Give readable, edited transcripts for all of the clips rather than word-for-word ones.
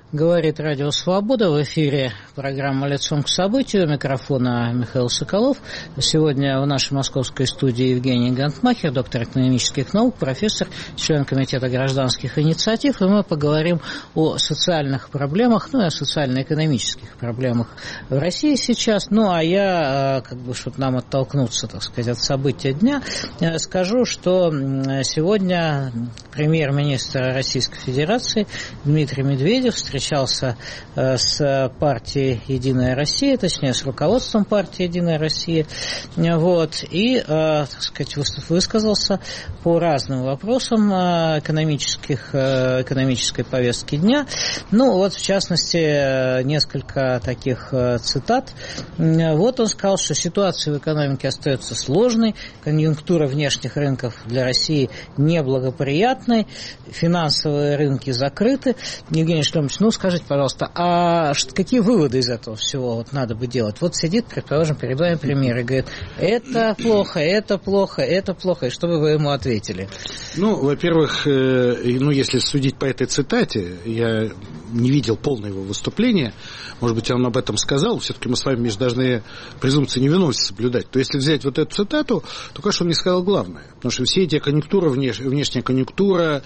Говорит Радио Свобода, в эфире программа «Лицом к событию», у микрофона Михаил Соколов. Сегодня в нашей московской студии Евгений Гантмахер, доктор экономических наук, профессор, член Комитета гражданских инициатив, и мы поговорим о социальных проблемах, ну и о социально-экономических проблемах в России сейчас. Ну, а я, чтобы нам оттолкнуться, так сказать, от события дня, скажу, что сегодня премьер-министр Российской Федерации Дмитрий Медведев встречался с партией «Единая Россия», точнее, с руководством партии «Единая Россия», вот, и, так сказать, высказался по разным вопросам экономической повестки дня. Ну, вот, в частности, несколько таких цитат. Вот он сказал, что ситуация в экономике остается сложной, конъюнктура внешних рынков для России неблагоприятной, финансовые рынки закрыты. Евгений Шлемович, ну, скажите, пожалуйста, а какие выводы из этого всего вот надо бы делать? Вот сидит, предположим, перед вами премьер и говорит, это плохо, это плохо, это плохо, и что бы вы ему ответили? Ну, во-первых, если судить по этой цитате, я не видел полного его выступления, может быть, он об этом сказал, все-таки мы с вами должны презумпции невиновности соблюдать. То если взять вот эту цитату, то, конечно, он не сказал главное, потому что все эти конъюнктура, внешняя конъюнктура,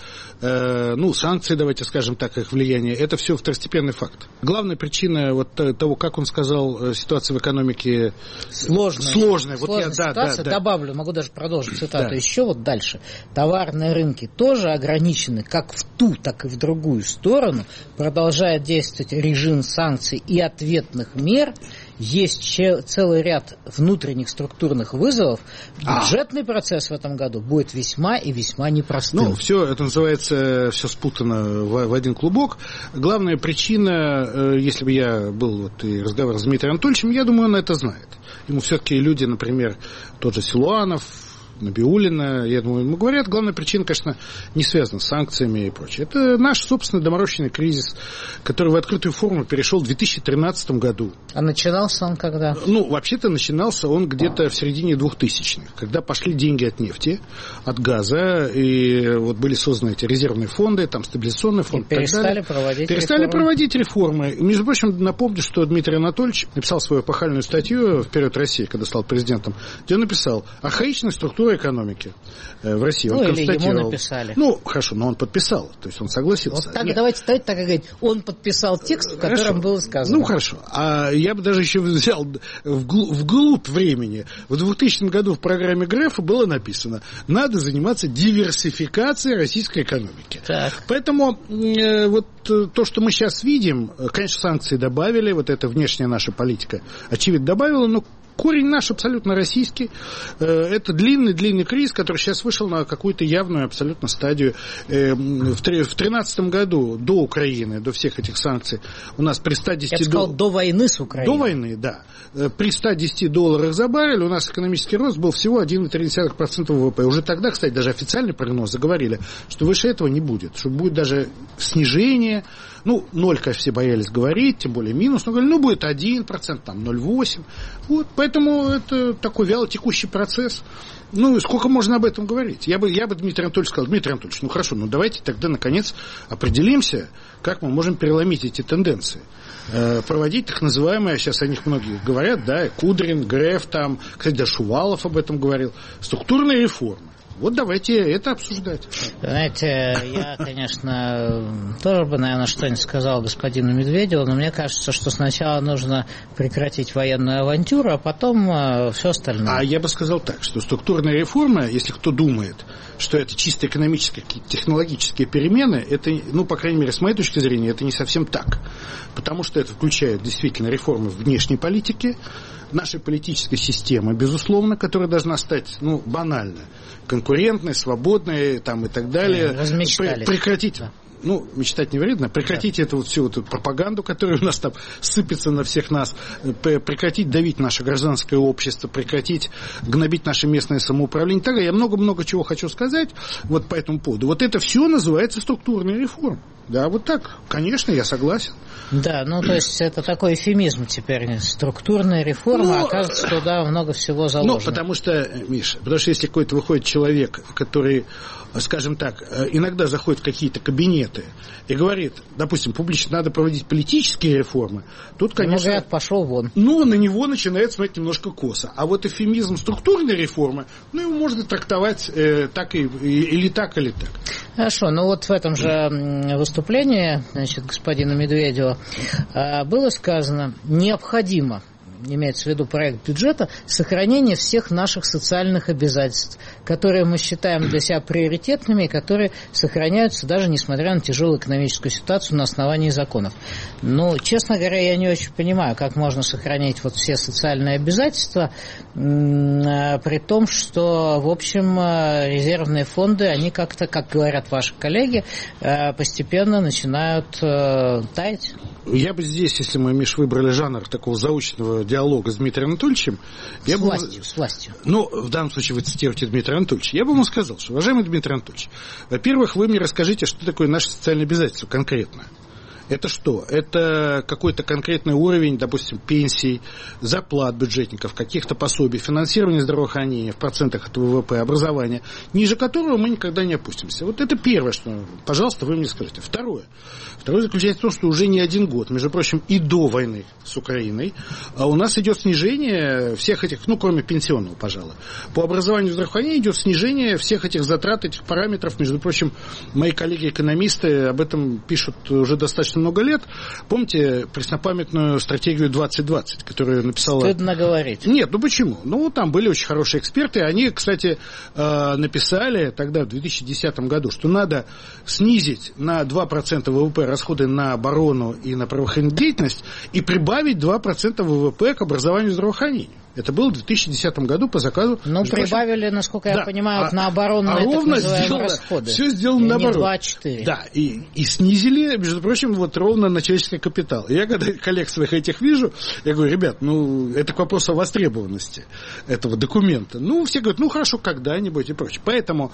санкции, давайте скажем так, их влияние, это все второстепенный факт. Главная причина вот того, как он сказал, ситуация в экономике сложная. Вот я, ситуация, добавлю, могу даже продолжить цитату еще вот дальше. Товарные рынки тоже ограничены как в ту, так и в другую сторону. Продолжает действовать режим санкций и ответных мер. Есть целый ряд внутренних структурных вызовов. Бюджетный процесс в этом году будет весьма и весьма непростым. Ну, все это называется, все спутано в один клубок. Главная причина, если бы я был и разговаривал с Дмитрием Анатольевичем, я думаю, он это знает. Ему все-таки люди, например, тот же Силуанов, Набиуллина, я думаю, ему говорят, главная причина, конечно, не связана с санкциями и прочее. Это наш собственный доморощенный кризис, который в открытую форму перешел в 2013 году. А начинался он когда? Ну, вообще-то начинался он где-то в середине 2000-х, когда пошли деньги от нефти, от газа, и вот были созданы эти резервные фонды, там стабилизационный фонд. И перестали проводить реформы. Между прочим, напомню, что Дмитрий Анатольевич написал свою эпохальную статью «Вперед России», когда стал президентом, где он написал «Архаичная структура экономики в России». Он констатировал. Ему написали. Ну, хорошо, но он подписал, то есть он согласился. Вот так, давайте так говорить, он подписал текст, в котором было сказано. Ну, хорошо. А я бы даже еще взял вглубь времени. В 2000 году в программе Грефа было написано, надо заниматься диверсификацией российской экономики. Так. Поэтому вот то, что мы сейчас видим, конечно, санкции добавили, вот эта внешняя наша политика, очевидно, добавила, но корень наш абсолютно российский. Это длинный кризис, который сейчас вышел на какую-то явную абсолютно стадию. В 2013 году, до Украины, до всех этих санкций, у нас при 110... Я бы сказал, до войны с Украиной. До войны, да. При $110 за баррель у нас экономический рост был всего 1,3% ВВП. Уже тогда, кстати, даже официальный прогноз заговорили, что выше этого не будет, что будет даже снижение. Ну, 0, конечно, все боялись говорить, тем более минус, но говорили, будет 1%, там 0,8%. Вот, поэтому это такой вялотекущий процесс. Ну, сколько можно об этом говорить? Я бы Дмитрию Анатольевичу сказал, Дмитрий Анатольевич, ну хорошо, давайте тогда, наконец, определимся, как мы можем переломить эти тенденции. Проводить так называемые, сейчас о них многие говорят, да, Кудрин, Греф, там, кстати, даже Шувалов об этом говорил, структурные реформы. Вот давайте это обсуждать. Знаете, я, конечно, тоже бы, наверное, что-нибудь сказал господину Медведеву, но мне кажется, что сначала нужно прекратить военную авантюру, а потом все остальное. А я бы сказал так, что структурная реформа, если кто думает, что это чисто экономические, технологические перемены, это, ну, по крайней мере, с моей точки зрения, это не совсем так. Потому что это включает действительно реформы внешней политики, нашей политической системы, безусловно, которая должна стать, ну, банально конкурентной, свободной, там, и так далее. Размечтались. Прекратить. Да. Ну, мечтать не вредно. Прекратить эту вот всю эту пропаганду, которая у нас там сыпется на всех нас. Прекратить давить наше гражданское общество, прекратить гнобить наше местное самоуправление. Так, я много-много чего хочу сказать вот по этому поводу. Вот это все называется структурная реформа. Да, вот так. Конечно, я согласен. Да, ну, то есть, это такой эфемизм теперь. Структурная реформа, оказывается, туда много всего заложено. Ну, потому что, Миша, если какой-то выходит человек, который, скажем так, иногда заходит в какие-то кабинеты, приняты, и говорит, допустим, публично надо проводить политические реформы, тут, конечно... Говорят, пошел вон. Ну, на него начинает смотреть немножко косо. А вот эвфемизм структурной реформы, ну, его можно трактовать так или так, или так. Хорошо, ну вот в этом же выступлении, значит, господина Медведева было сказано, необходимо, имеется в виду проект бюджета, сохранение всех наших социальных обязательств, которые мы считаем для себя приоритетными и которые сохраняются даже несмотря на тяжелую экономическую ситуацию на основании законов. Но, честно говоря, я не очень понимаю, как можно сохранять вот все социальные обязательства, при том, что, в общем, резервные фонды, они как-то, как говорят ваши коллеги, постепенно начинают таять. Я бы здесь, если мы, Миш, выбрали жанр такого заочного диалога с Дмитрием Анатольевичем... С властью. Ну, в данном случае вы цитируете Дмитрия Анатольевича. Я бы ему сказал, что, уважаемый Дмитрий Анатольевич, во-первых, вы мне расскажите, что такое наше социальное обязательство конкретно. Это что? Это какой-то конкретный уровень, допустим, пенсий, зарплат бюджетников, каких-то пособий, финансирования здравоохранения в процентах от ВВП, образования, ниже которого мы никогда не опустимся. Вот это первое, что, пожалуйста, вы мне скажите. Второе заключается в том, что уже не один год, между прочим, и до войны с Украиной, у нас идет снижение всех этих, ну, кроме пенсионного, пожалуй. По образованию и здравоохранению идет снижение всех этих затрат, этих параметров. Между прочим, мои коллеги-экономисты об этом пишут уже достаточно много лет. Помните преснопамятную стратегию 2020, которую написала... Стыдно говорить. Нет, ну почему? Ну, там были очень хорошие эксперты. Они, кстати, написали тогда, в 2010 году, что надо снизить на 2% ВВП расходы на оборону и на правоохранительную деятельность и прибавить 2% ВВП к образованию и здравоохранению. Это было в 2010 году по заказу... Ну, прибавили, насколько я понимаю, на оборонные так называемые расходы. Все сделано наоборот. Не 2, а 4. Да, и снизили, между прочим, вот ровно на человеческий капитал. И я, когда коллег своих этих вижу, я говорю, ребят, ну, это к вопросу о востребованности этого документа. Ну, все говорят, ну, хорошо, когда-нибудь и прочее. Поэтому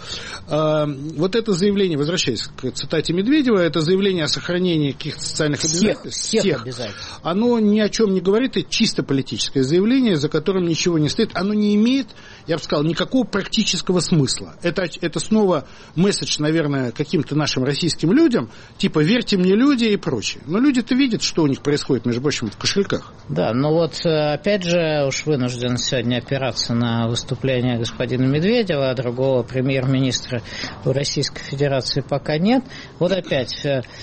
вот это заявление, возвращаясь к цитате Медведева, это заявление о сохранении каких-то социальных обязательств. Всех обязательств. Оно ни о чем не говорит, это чисто политическое заявление, за которым ничего не стоит, оно не имеет, я бы сказал, никакого практического смысла. Это снова месседж, наверное, каким-то нашим российским людям, типа «верьте мне, люди» и прочее. Но люди-то видят, что у них происходит, между прочим, в кошельках. Да, но вот опять же уж вынужден сегодня опираться на выступление господина Медведева, а другого премьер-министра в Российской Федерации пока нет. Вот опять...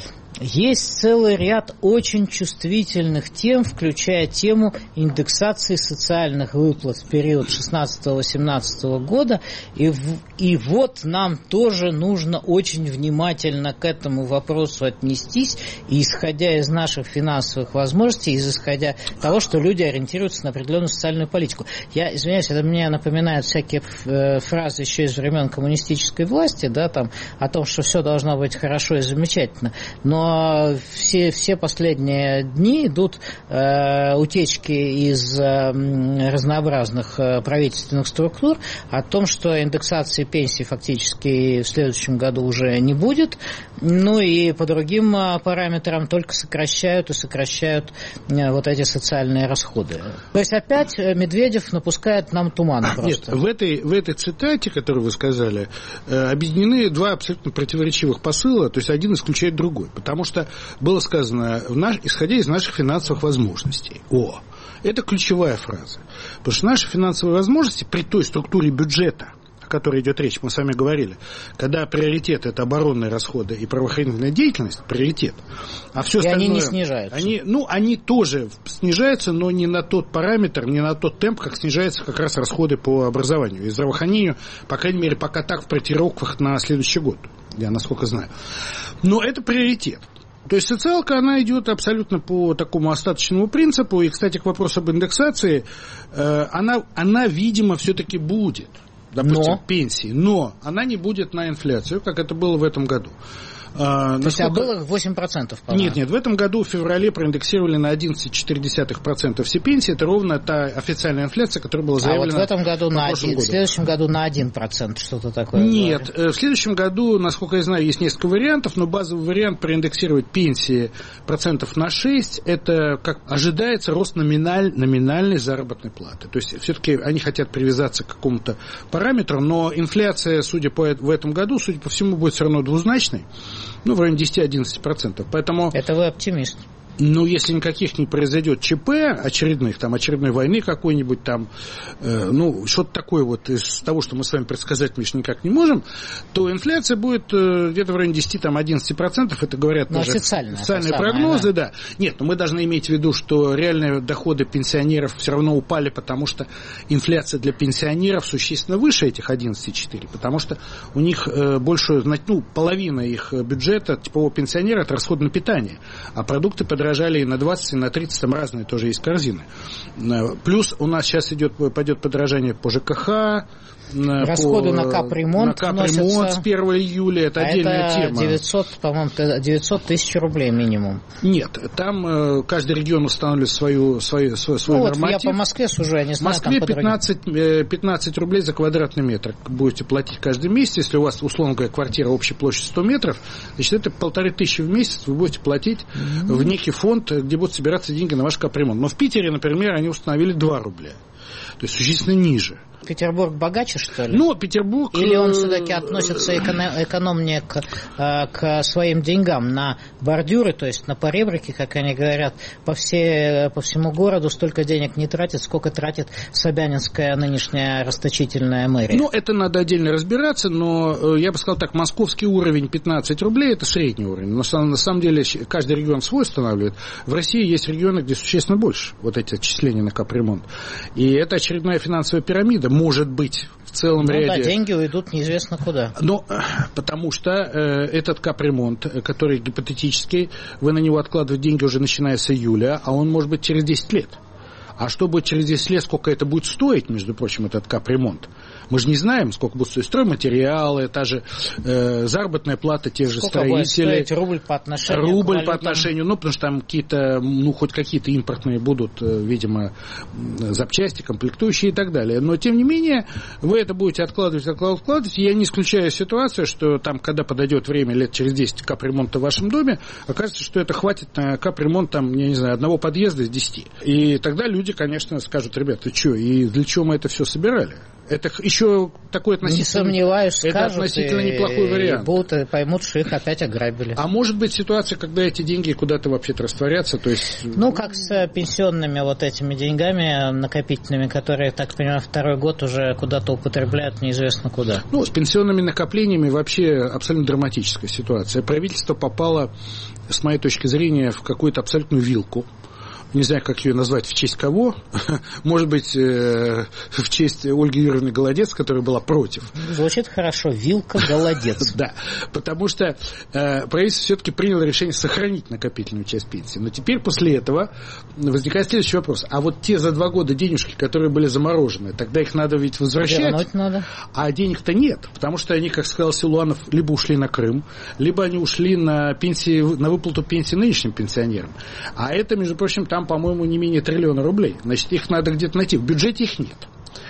Есть целый ряд очень чувствительных тем, включая тему индексации социальных выплат в период 16-18 года. И вот нам тоже нужно очень внимательно к этому вопросу отнестись, и исходя из наших финансовых возможностей, исходя из того, что люди ориентируются на определенную социальную политику. Я извиняюсь, это мне напоминает всякие фразы еще из времен коммунистической власти, да, там, о том, что все должно быть хорошо и замечательно. Но все последние дни идут утечки из разнообразных правительственных структур о том, что индексации пенсий фактически в следующем году уже не будет, ну и по другим параметрам только сокращают вот эти социальные расходы. То есть опять Медведев напускает нам туман просто. Нет, в этой цитате, которую вы сказали, объединены два абсолютно противоречивых посыла, то есть один исключает другой, потому что было сказано, исходя из наших финансовых возможностей. Это ключевая фраза. Потому что наши финансовые возможности при той структуре бюджета, о которой идет речь, мы с вами говорили, когда приоритет – это оборонные расходы и правоохранительная деятельность, приоритет, а все остальное… И они не снижаются. Они тоже снижаются, но не на тот параметр, не на тот темп, как снижаются как раз расходы по образованию и здравоохранению, по крайней мере, пока так в проектировках на следующий год, я насколько знаю. Но это приоритет. То есть социалка, она идет абсолютно по такому остаточному принципу. И, кстати, к вопросу об индексации, она видимо, все-таки будет. Допустим, пенсии. Но она не будет на инфляцию, как это было в этом году. То есть, было 8%, по-моему. Нет, в этом году в феврале проиндексировали на 11,4% все пенсии. Это ровно та официальная инфляция, которая была заявлена. А вот в этом году в следующем году на 1%, что-то такое. Нет, в следующем году, насколько я знаю, есть несколько вариантов, но базовый вариант проиндексировать пенсии процентов на 6%, это, как ожидается, рост номинальной заработной платы. То есть, все-таки они хотят привязаться к какому-то параметру, но инфляция, в этом году, судя по всему, будет все равно двузначной. в районе 10-11%. Поэтому... Это вы оптимист. Если никаких не произойдет ЧП очередных, очередной войны какой-нибудь что-то такое вот из того, что мы с вами предсказать, Миш, никак не можем, то инфляция будет где-то в районе 10-11%, это говорят даже официальные прогнозы, да. Нет, но мы должны иметь в виду, что реальные доходы пенсионеров все равно упали, потому что инфляция для пенсионеров существенно выше этих 11,4, потому что у них половина их бюджета типового пенсионера – это расход на питание, а продукты подорожали и на 20, и на 30, там разные тоже есть корзины. Плюс у нас сейчас пойдет подорожание по ЖКХ, расходы на капремонт с 1 июля, это отдельная тема. 900 тысяч рублей минимум. Нет, там каждый регион устанавливает свой норматив. Я по Москве сужу, я не знаю. В Москве 15 рублей за квадратный метр будете платить каждый месяц. Если у вас, условно говоря, квартира общей площадью 100 метров, значит, это 1500 в месяц вы будете платить в некий фонд, где будут собираться деньги на ваш капремонт. Но в Питере, например, они установили 2 рубля. То есть существенно ниже. Петербург богаче, что ли? Петербург... Или он все-таки относится экономнее к своим деньгам на бордюры, то есть на поребрики, как они говорят, по всему городу столько денег не тратит, сколько тратит собянинская нынешняя расточительная мэрия. Это надо отдельно разбираться, но я бы сказал так, московский уровень 15 рублей – это средний уровень. Но на самом деле каждый регион свой устанавливает. В России есть регионы, где существенно больше вот эти отчисления на капремонт. И это очередная финансовая пирамида. Может быть, в целом ряде... Да, деньги уйдут неизвестно куда. Потому что этот капремонт, который гипотетический, вы на него откладываете деньги уже начиная с июля, а он может быть через 10 лет. А что будет через 10 лет, сколько это будет стоить, между прочим, этот капремонт? Мы же не знаем, сколько будут стоить стройматериалы, та же заработная плата тех же строителей. Сколько будет стоить рубль по отношению потому что там какие-то, хоть какие-то импортные будут, видимо, запчасти, комплектующие и так далее. Но, тем не менее, вы это будете откладывать. Я не исключаю ситуацию, что там, когда подойдет время, лет через 10 капремонта в вашем доме, окажется, что это хватит на капремонт, одного подъезда из 10. И тогда люди, конечно, скажут: ребят, ты что, и для чего мы это все собирали? Это еще такой относительно... Не сомневаюсь, скажут, это относительно неплохой вариант. И поймут, что их опять ограбили. А может быть ситуация, когда эти деньги куда-то вообще-то растворятся, то есть... как с пенсионными этими деньгами накопительными, которые, так понимаю, второй год уже куда-то употребляют неизвестно куда. С пенсионными накоплениями вообще абсолютно драматическая ситуация. Правительство попало, с моей точки зрения, в какую-то абсолютную вилку. Не знаю, как ее назвать, в честь кого. Может быть, в честь Ольги Юрьевны Голодец, которая была против. Звучит хорошо. Вилка Голодец. Да, потому что правительство все-таки приняло решение сохранить накопительную часть пенсии. Но теперь после этого возникает следующий вопрос. А вот те за 2 года денежки, которые были заморожены, тогда их надо ведь возвращать. Вернуть надо. А денег-то нет. Потому что они, как сказал Силуанов, либо ушли на Крым, либо они ушли на выплату пенсии нынешним пенсионерам. А это, между прочим, там, по-моему, не менее 1 триллиона рублей. Значит, их надо где-то найти. В бюджете их нет.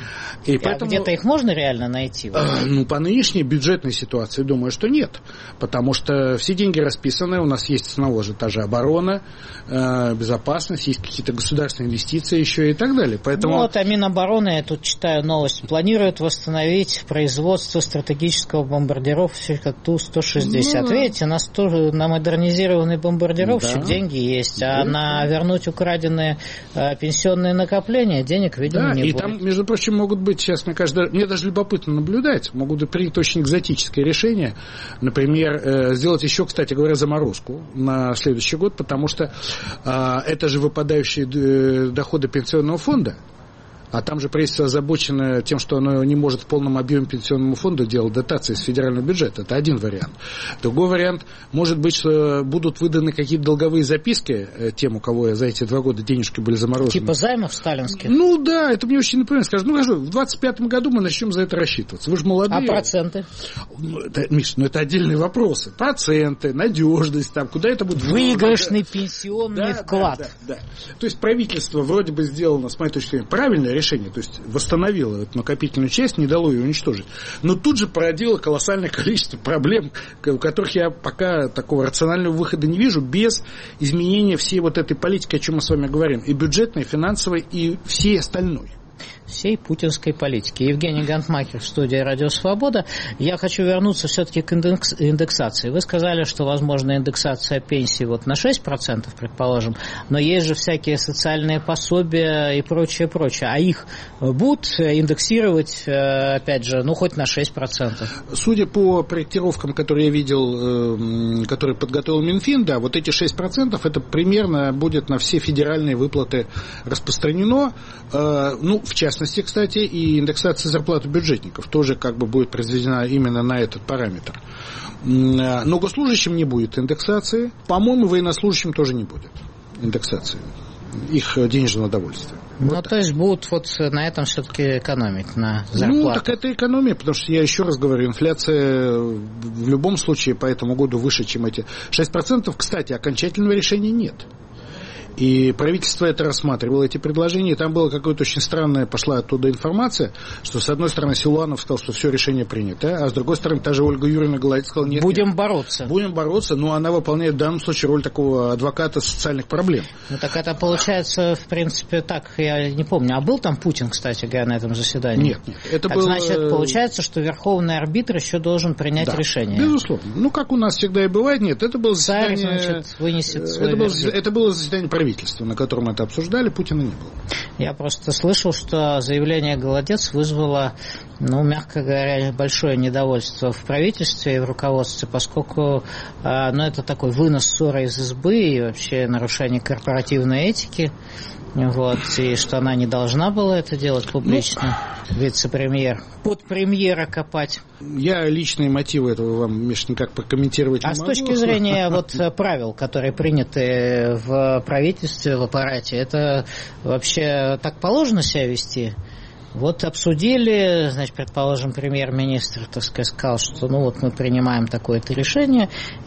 И поэтому, где-то их можно реально найти? По нынешней бюджетной ситуации, думаю, что нет. Потому что все деньги расписаны. У нас есть с одного же та же оборона, безопасность, есть какие-то государственные инвестиции еще и так далее. Поэтому... а Минобороны, я тут читаю новость, планирует восстановить производство стратегического бомбардировщика Ту-160. Видите, на модернизированный бомбардировщик деньги есть, а на вернуть украденные пенсионные накопления денег, видимо, не будет. И там, между прочим, могут быть сейчас, мне даже любопытно наблюдать, могут быть приняты очень экзотические решения. Например, сделать еще, кстати говоря, заморозку на следующий год, потому что это же выпадающие доходы пенсионного фонда. А там же правительство озабочено тем, что оно не может в полном объеме пенсионному фонду делать дотации из федерального бюджета. Это один вариант. Другой вариант, может быть, что будут выданы какие-то долговые записки тем, у кого за эти 2 года денежки были заморожены. Типа займов сталинских? Да, это мне очень напоминает. Скажут, хорошо, в 25-м году мы начнем за это рассчитываться. Вы же молодые. А проценты? Миш, это отдельные вопросы. Проценты, надежность, куда это будет... Выигрышный пенсионный вклад. Да. То есть правительство вроде бы сделано, с моей точки зрения, правильное решение, то есть восстановило эту накопительную часть, не дало ее уничтожить. Но тут же породило колоссальное количество проблем, у которых я пока такого рационального выхода не вижу, без изменения всей вот этой политики, о чем мы с вами говорим, и бюджетной, и финансовой, и всей остальной. всей путинской политики. Евгений Гантмахер в студии «Радио Свобода». Я хочу вернуться все-таки к индексации. Вы сказали, что возможна индексация пенсий вот на 6%, предположим, но есть же всякие социальные пособия и прочее, прочее. А их будут индексировать, опять же, ну, хоть на 6%? Судя по проектировкам, которые я видел, которые подготовил Минфин, да, вот эти 6% это примерно будет на все федеральные выплаты распространено. Ну, в частности, кстати, и индексация зарплаты бюджетников тоже как бы будет произведена именно на этот параметр. Но госслужащим не будет индексации. По-моему, военнослужащим тоже не будет индексации их денежного удовольствия. Ну, вот. То есть будут вот на этом все-таки экономить, на зарплатах. Ну, так это экономия, потому что я еще раз говорю, инфляция в любом случае по этому году выше, чем эти 6%. Кстати, окончательного решения нет. И правительство это рассматривало, эти предложения, и там была какая-то очень странная, пошла оттуда информация, что с одной стороны Силуанов сказал, что все решение принято, а с другой стороны та же Ольга Юрьевна Голодец сказала, нет. Будем бороться. Будем бороться, но она выполняет в данном случае роль такого адвоката социальных проблем. Ну так это получается, в принципе, так, я не помню. А был там Путин, кстати говоря, на этом заседании? Нет. Это так, значит, получается, что верховный арбитр еще должен принять решение. Безусловно. Ну, как у нас всегда и бывает, нет. Это было заседание... Царь, значит, вынесет свой вердикт. Это было заседание правительства, на котором это обсуждали, Путина не было. Я просто слышал, что заявление Голодец вызвало, ну, мягко говоря, большое недовольство в правительстве и в руководстве, поскольку, ну, это такой вынос ссоры из избы и вообще нарушение корпоративной этики. Вот, и что она не должна была это делать публично, вице-премьер, под премьера копать. Я личные мотивы этого вам, Миш, никак прокомментировать не могу. А с точки зрения вот правил, которые приняты в правительстве, в аппарате, это вообще так положено себя вести? Вот обсудили, значит, предположим, премьер-министр, так сказать, сказал, что ну вот мы принимаем такое-то решение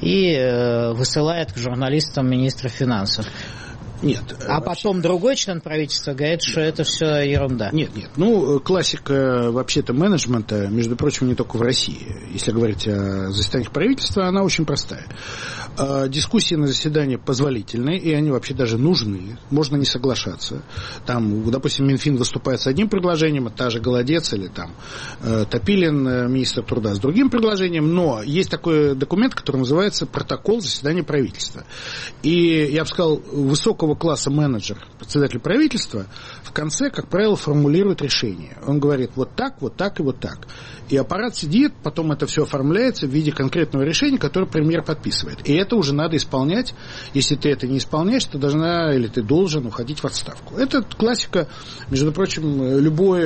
и высылает к журналистам министра финансов. Нет. А потом другой член правительства говорит, что это все ерунда. Нет. Ну, классика вообще-то менеджмента, между прочим, не только в России. Если говорить о заседаниях правительства, она очень простая. Дискуссии на заседании позволительны, и они вообще даже нужны. Можно не соглашаться. Там, допустим, Минфин выступает с одним предложением, а та же Голодец или там Топилин, министр труда, с другим предложением. Но есть такой документ, который называется «Протокол заседания правительства». И, я бы сказал, высокого класса менеджер, председатель правительства, в конце, как правило, формулирует решение. Он говорит вот так и вот так. И аппарат сидит, потом это все оформляется в виде конкретного решения, которое премьер подписывает. И это уже надо исполнять. Если ты это не исполняешь, ты должна или ты должен уходить в отставку. Это классика, между прочим,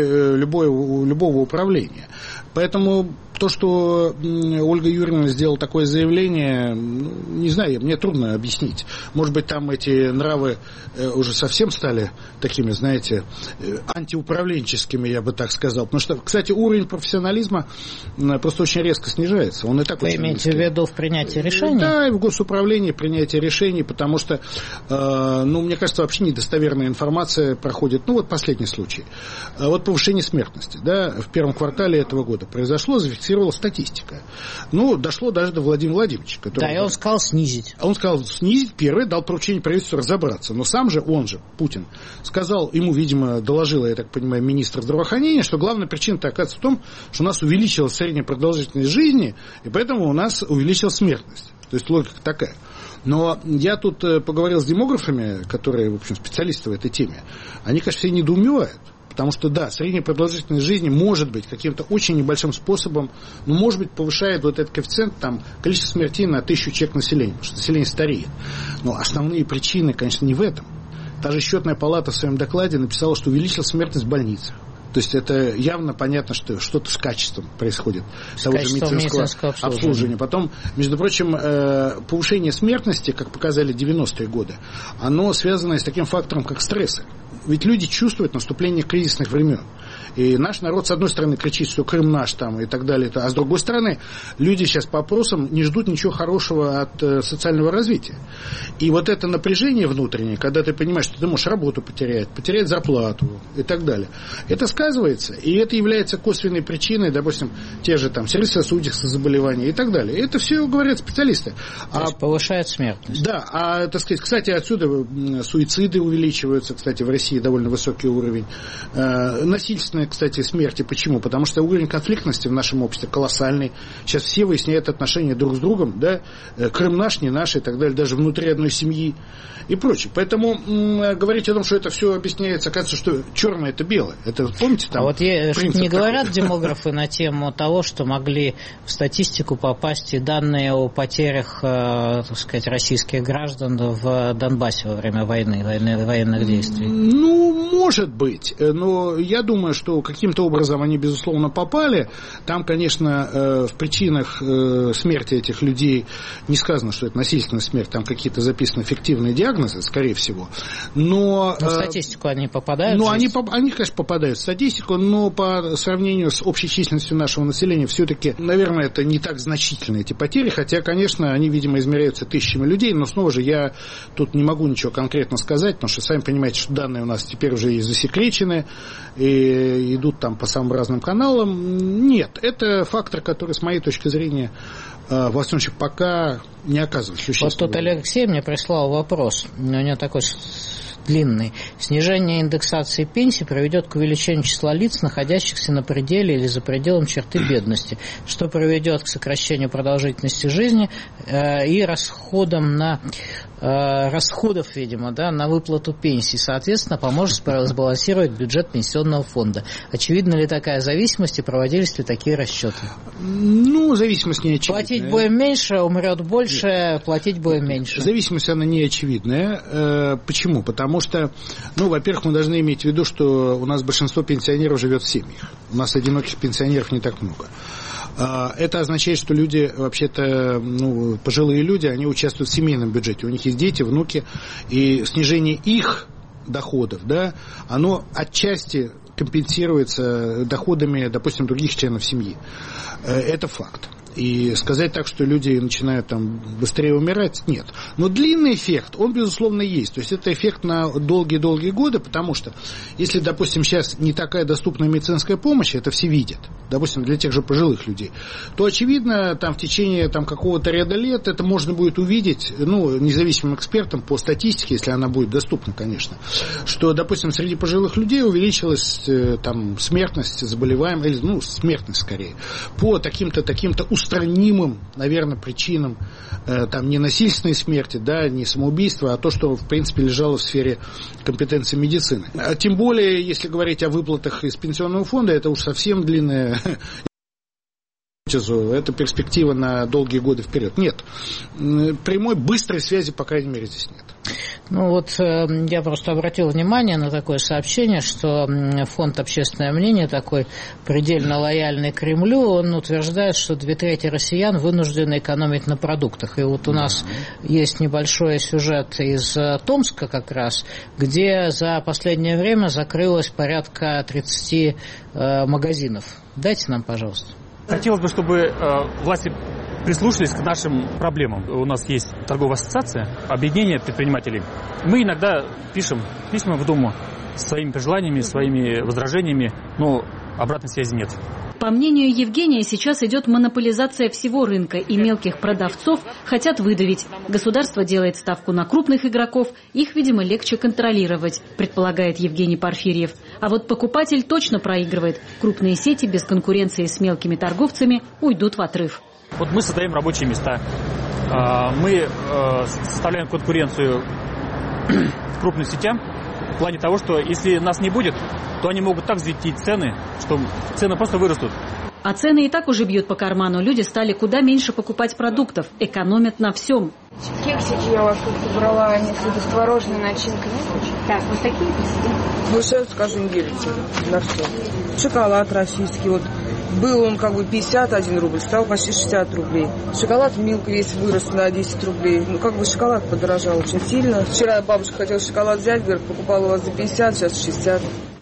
любого управления. Поэтому то, что Ольга Юрьевна сделала такое заявление, не знаю, мне трудно объяснить. Может быть, там эти нравы уже совсем стали такими, знаете, антиуправленческими, я бы так сказал. Потому что, кстати, уровень профессионализма просто очень резко снижается. Он и так Вы имеете в виду в принятии решений? Да, и в госуправлении принятие решений, потому что, мне кажется, вообще недостоверная информация проходит. Ну, вот последний случай. Вот повышение смертности, да, в первом квартале этого года произошло, зафиксировала статистика. Ну, дошло даже до Владимира Владимировича. Да, и он сказал снизить. Он сказал снизить, первый, дал поручение правительству разобраться. Но сам же, он же, Путин, сказал, ему, видимо, доложила, я так понимаю, министр здравоохранения, что главная причина-то оказывается в том, что у нас увеличилась средняя продолжительность жизни, и поэтому у нас увеличилась смертность. То есть логика такая. Но я тут поговорил с демографами, которые, в общем, специалисты в этой теме. Они, конечно, все недоумевают. Потому что, да, средняя продолжительность жизни может быть каким-то очень небольшим способом, но, может быть, повышает вот этот коэффициент, там, количество смертей на 1000 человек населения, потому что население стареет. Но основные причины, конечно, не в этом. Та же счетная палата в своем докладе написала, что увеличилась смертность в больницах. То есть это явно понятно, что что-то с качеством происходит того же медицинского обслуживания. Потом, между прочим, повышение смертности, как показали 90-е годы, оно связано с таким фактором, как стрессы. Ведь люди чувствуют наступление кризисных времен. И наш народ, с одной стороны, кричит, что Крым наш там и так далее, а с другой стороны, люди сейчас по опросам не ждут ничего хорошего от социального развития. И вот это напряжение внутреннее, когда ты понимаешь, что ты можешь работу потерять зарплату и так далее, это сказывается, и это является косвенной причиной, допустим, те же там сердечно-сосудистые заболевания и так далее. Это все говорят специалисты. То есть повышает смертность. Да, так сказать, кстати, отсюда суициды увеличиваются, кстати, в России довольно высокий уровень. Насильственные, кстати, смерти. Почему? Потому что уровень конфликтности в нашем обществе колоссальный. Сейчас все выясняют отношения друг с другом, да, Крым наш, не наш и так далее, даже внутри одной семьи и прочее. Поэтому говорить о том, что это все объясняется, кажется, что черное это белое. Это, помните, там вот не говорят демографы на тему того, что могли в статистику попасть и данные о потерях, так сказать, российских граждан в Донбассе во время военных действий? Ну, может быть. Но я думаю, что каким-то образом они, безусловно, попали. Там, конечно, в причинах смерти этих людей не сказано, что это насильственная смерть. Там какие-то записаны фиктивные диагнозы, скорее всего. Но в статистику они попадают? Ну, они, конечно, попадают в статистику, но по сравнению с общей численностью нашего населения все-таки, наверное, это не так значительно, эти потери. Хотя, конечно, они, видимо, измеряются тысячами людей. Но, снова же, я тут не могу ничего конкретно сказать, потому что, сами понимаете, что данные у нас теперь уже и засекречены, и идут там по самым разным каналам. Нет, это фактор, который, с моей точки зрения, во всяком случае, пока не оказывает существенного. Вот тут Алексей мне прислал вопрос, у него такой длинный. Снижение индексации пенсий приведет к увеличению числа лиц, находящихся на пределе или за пределом черты бедности, что приведет к сокращению продолжительности жизни и расходов, видимо, да, на выплату пенсий. Соответственно, поможет сбалансировать бюджет пенсионного фонда. Очевидна ли такая зависимость и проводились ли такие расчеты? Ну, зависимость не очевидная. Платить будем меньше, умрет больше, платить будем меньше. Зависимость, она не очевидная. Почему? Потому что, во-первых, мы должны иметь в виду, что у нас большинство пенсионеров живет в семьях. У нас одиноких пенсионеров не так много. Это означает, что люди, вообще-то, пожилые люди, они участвуют в семейном бюджете. У них есть дети, внуки, и снижение их доходов, да, оно отчасти компенсируется доходами, допустим, других членов семьи. Это факт. И сказать так, что люди начинают там быстрее умирать, нет. Но длинный эффект, он, безусловно, есть. То есть это эффект на долгие-долгие годы, потому что если, допустим, сейчас не такая доступная медицинская помощь, это все видят, допустим, для тех же пожилых людей, то, очевидно, там в течение какого-то ряда лет это можно будет увидеть, независимым экспертам по статистике, если она будет доступна, конечно, что, допустим, среди пожилых людей увеличилась там смертность, заболеваемость, смертность скорее, по таким-то устранимым, наверное, причинам, там, не насильственной смерти, да, не самоубийства, а то, что, в принципе, лежало в сфере компетенции медицины. Тем более, если говорить о выплатах из пенсионного фонда, это уж совсем длинная... Это перспектива на долгие годы вперед. Нет. Прямой, быстрой связи, по крайней мере, здесь нет. Я просто обратил внимание на такое сообщение, что фонд «Общественное мнение», такой предельно лояльный Кремлю, он утверждает, что 2/3 россиян вынуждены экономить на продуктах. И вот у нас есть небольшой сюжет из Томска как раз, где за последнее время закрылось порядка 30 магазинов. Дайте нам, пожалуйста. Хотелось бы, чтобы власти прислушались к нашим проблемам. У нас есть торговая ассоциация, объединение предпринимателей. Мы иногда пишем письма в Думу с своими пожеланиями, своими возражениями, но обратной связи нет. По мнению Евгения, сейчас идет монополизация всего рынка, и мелких продавцов хотят выдавить. Государство делает ставку на крупных игроков, их, видимо, легче контролировать, предполагает Евгений Порфирьев. А вот покупатель точно проигрывает. Крупные сети без конкуренции с мелкими торговцами уйдут в отрыв. Вот мы создаем рабочие места, мы составляем конкуренцию крупным сетям в плане того, что если нас не будет, то они могут так взвинтить цены, что цены просто вырастут. А цены и так уже бьют по карману. Люди стали куда меньше покупать продуктов, экономят на всем. Кексики я у вас как-то брала, они с творожной начинкой. Так, вот такие посидим. Сейчас скажу неделю на все. Шоколад российский, был он 51 рубль, стал почти 60 рублей. Шоколад Милка весь вырос на 10 рублей. Шоколад подорожал очень сильно. Вчера бабушка хотела шоколад взять, говорит, покупала у вас за 50, сейчас 60.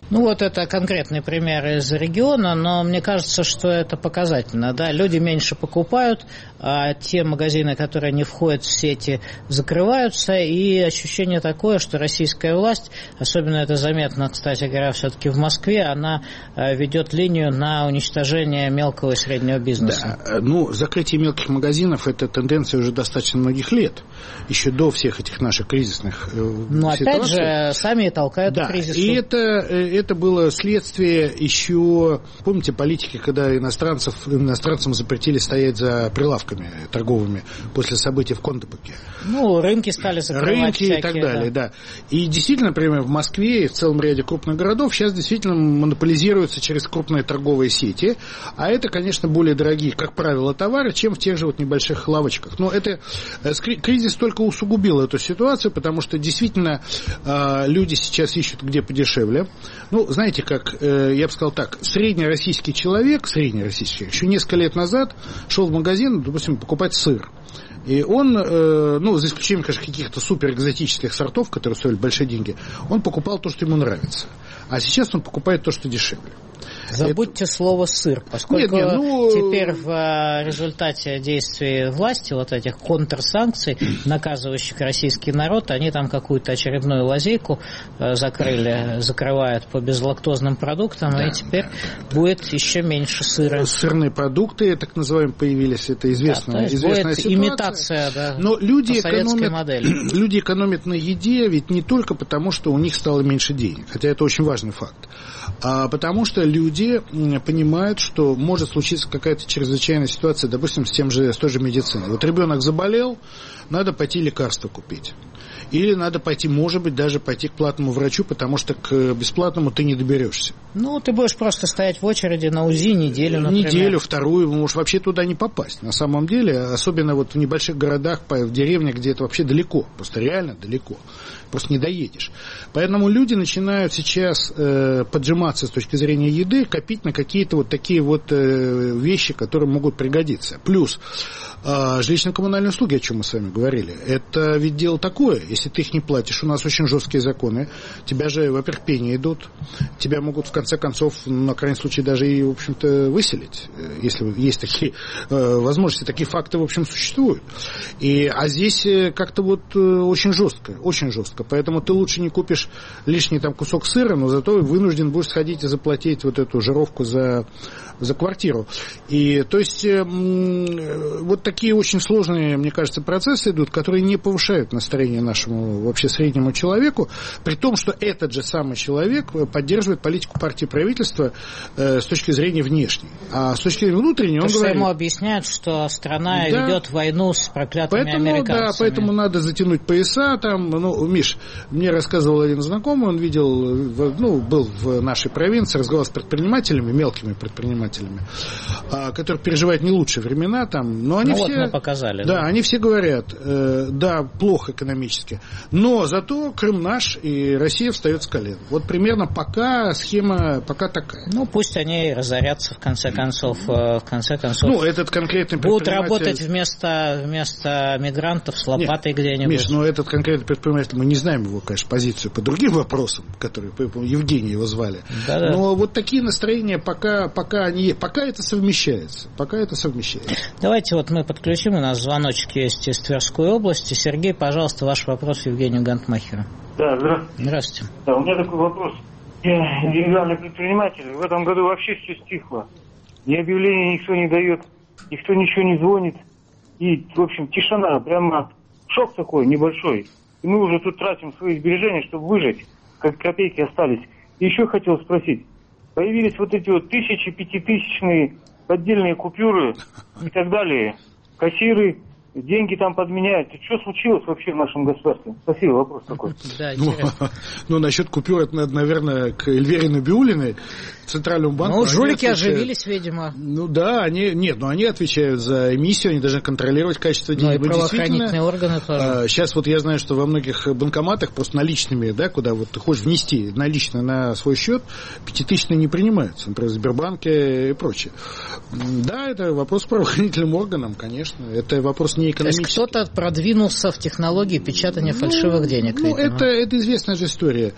Ну, вот это конкретный пример из региона, но мне кажется, что это показательно. Да? Люди меньше покупают, а те магазины, которые не входят в сети, закрываются, и ощущение такое, что российская власть, особенно это заметно, кстати говоря, все-таки в Москве, она ведет линию на уничтожение мелкого и среднего бизнеса. Да, ну, закрытие мелких магазинов – это тенденция уже достаточно многих лет, еще до всех этих наших кризисных ситуаций. Но опять же, сами и толкают к кризису. И это было следствие еще, помните, политики, когда иностранцам запретили стоять за прилавками торговыми после событий в Кондопоке. Ну, рынки стали закрывать. Рынки всякие, и так далее, да. И действительно, например, в Москве и в целом ряде крупных городов сейчас действительно монополизируются через крупные торговые сети, а это, конечно, более дорогие, как правило, товары, чем в тех же вот небольших лавочках. Но это кризис только усугубил эту ситуацию, потому что действительно люди сейчас ищут где подешевле. Ну, знаете, как, я бы сказал так, среднероссийский человек, еще несколько лет назад шел в магазин, допустим, покупать сыр. И он, ну, за исключением, конечно, каких-то суперэкзотических сортов, которые стоили большие деньги, он покупал то, что ему нравится. А сейчас он покупает то, что дешевле. Забудьте слово «сыр», поскольку теперь в результате действий власти, вот этих контрсанкций, наказывающих российский народ, они там какую-то очередную лазейку закрывают по безлактозным продуктам, и теперь будет еще меньше сыра. Сырные продукты, так называемые, появились, это известная ситуация. Имитация, но люди экономят, экономят на еде ведь не только потому, что у них стало меньше денег, хотя это очень важный факт, а потому что люди понимают, что может случиться какая-то чрезвычайная ситуация, допустим, с той же медициной. Вот ребенок заболел, надо пойти лекарства купить. Или надо пойти, может быть, даже пойти к платному врачу, потому что к бесплатному ты не доберешься. Ну, ты будешь просто стоять в очереди на УЗИ неделю, например. Неделю, вторую, можешь вообще туда не попасть. На самом деле, особенно вот в небольших городах, в деревнях, где это вообще далеко, просто реально далеко. Просто не доедешь. Поэтому люди начинают сейчас поджиматься с точки зрения еды, копить на какие-то вот такие вот вещи, которые могут пригодиться. Плюс жилищно-коммунальные услуги, о чем мы с вами говорили, это ведь дело такое, если ты их не платишь, у нас очень жесткие законы, тебя же, во-первых, пени идут, тебя могут в конце концов, на крайний случай, даже и, в общем-то, выселить, если есть такие возможности, такие факты, в общем, существуют. А здесь как-то вот очень жестко, очень жестко, поэтому ты лучше не купишь лишний там кусок сыра, но зато вынужден будешь сходить и заплатить вот эту жировку за квартиру. И, то есть, вот такие очень сложные, мне кажется, процессы идут, которые не повышают настроение нашему вообще среднему человеку, при том, что этот же самый человек поддерживает политику партии и правительства с точки зрения внешней. А с точки зрения внутренней он говорит... ему объясняют, что страна ведет войну с проклятыми американцами. Да, поэтому надо затянуть пояса. Там, Миш, мне рассказывал один знакомый, он видел, был в нашей провинции, разговаривал с предпринимателями, мелкими предпринимателями, которые переживают не лучшие времена, там, но они все... мы показали. Да, они все говорят, да, плохо экономически, но зато Крым наш, и Россия встает с колен. Вот примерно пока схема такая. Ну, пусть они разорятся, в конце концов. Этот конкретный будут работать вместо мигрантов с лопатой где-нибудь. Миш, этот конкретный предприниматель, мы не знаем его, конечно, позицию по другим вопросам, которые, Евгений его звали. Да-да. Но вот такие настроения пока это совмещается. Давайте мы подключим, у нас звоночек есть из Тверской области. Сергей, пожалуйста, ваш вопрос Евгению Гантмахеру. Да, здравствуйте. Здравствуйте. Да, у меня такой вопрос. Я индивидуальный предприниматель. В этом году вообще все стихло. Ни объявлений никто не дает, никто ничего не звонит. И, в общем, тишина, прямо шок такой небольшой. И мы уже тут тратим свои сбережения, чтобы выжить, как копейки остались. И еще хотел спросить. Появились вот эти вот 1000, 5000-тысячные поддельные купюры и так далее. Кассиры, деньги там подменяют. Что случилось вообще в нашем государстве? Спасибо, вопрос такой. Да, насчет купюр, это, наверное, к Эльвире Набиуллиной, Центральному банку. Жулики оживились, видимо. Они отвечают за эмиссию, они должны контролировать качество денег. И правоохранительные органы тоже. Сейчас я знаю, что во многих банкоматах просто наличными, да, куда ты хочешь внести наличные на свой счет, 5000 не принимаются, например, в Сбербанке и прочее. Да, это вопрос к правоохранительным органам, конечно. Это вопрос не точнее экономически. То есть кто-то продвинулся в технологии печатания фальшивых денег. Это известная же история.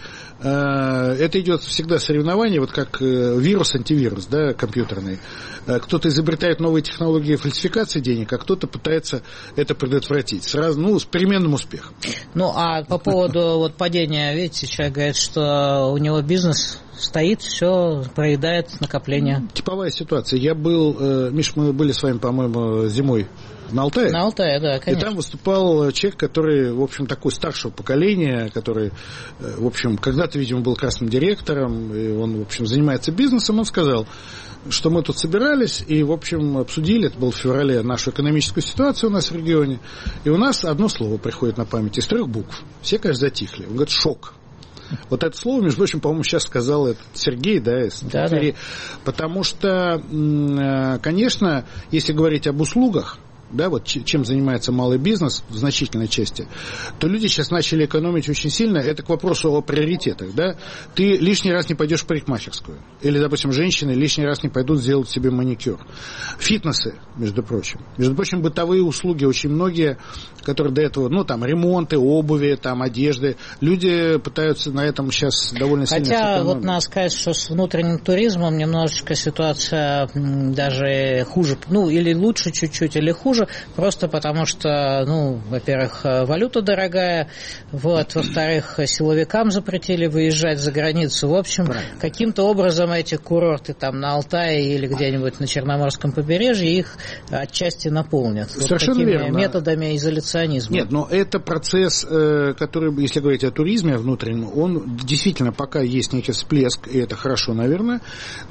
Это идет всегда соревнование, вот как вирус-антивирус, да, компьютерный. Кто-то изобретает новые технологии фальсификации денег, а кто-то пытается это предотвратить. Сразу, с переменным успехом. Ну, а по поводу падения, видите, человек говорит, что у него бизнес стоит, все проедает накопление. Типовая ситуация. Я был, Миш, мы были с вами, по-моему, зимой на Алтае. На Алтае, да, конечно. И там выступал человек, который, в общем, такой старшего поколения, который, в общем, когда-то, видимо, был красным директором, и он, в общем, занимается бизнесом. Он сказал, что мы тут собирались и, в общем, обсудили, это было в феврале, нашу экономическую ситуацию у нас в регионе, и у нас одно слово приходит на память из 3 букв. Все, конечно, затихли. Он говорит, шок. Вот это слово, между прочим, по-моему, сейчас сказал этот Сергей, да, из Твери. Потому что, конечно, если говорить об услугах, да, вот чем занимается малый бизнес в значительной части, то люди сейчас начали экономить очень сильно. Это к вопросу о приоритетах, да. Ты лишний раз не пойдешь в парикмахерскую. Или, допустим, женщины лишний раз не пойдут сделать себе маникюр. Фитнесы, между прочим. Между прочим, бытовые услуги очень многие, которые до этого, там, ремонты, обуви, там, одежды. Люди пытаются на этом сейчас довольно сильно сэкономить. Хотя, вот надо сказать, что с внутренним туризмом немножечко ситуация даже хуже, или лучше чуть-чуть, или хуже. Просто потому что, во-первых, валюта дорогая, во-вторых, силовикам запретили выезжать за границу. В общем, каким-то образом эти курорты там на Алтае или где-нибудь на Черноморском побережье их отчасти наполнят. Совершенно верно. Методами изоляционизма. Нет, но это процесс, который, если говорить о туризме внутреннем, он действительно пока есть некий всплеск, и это хорошо, наверное.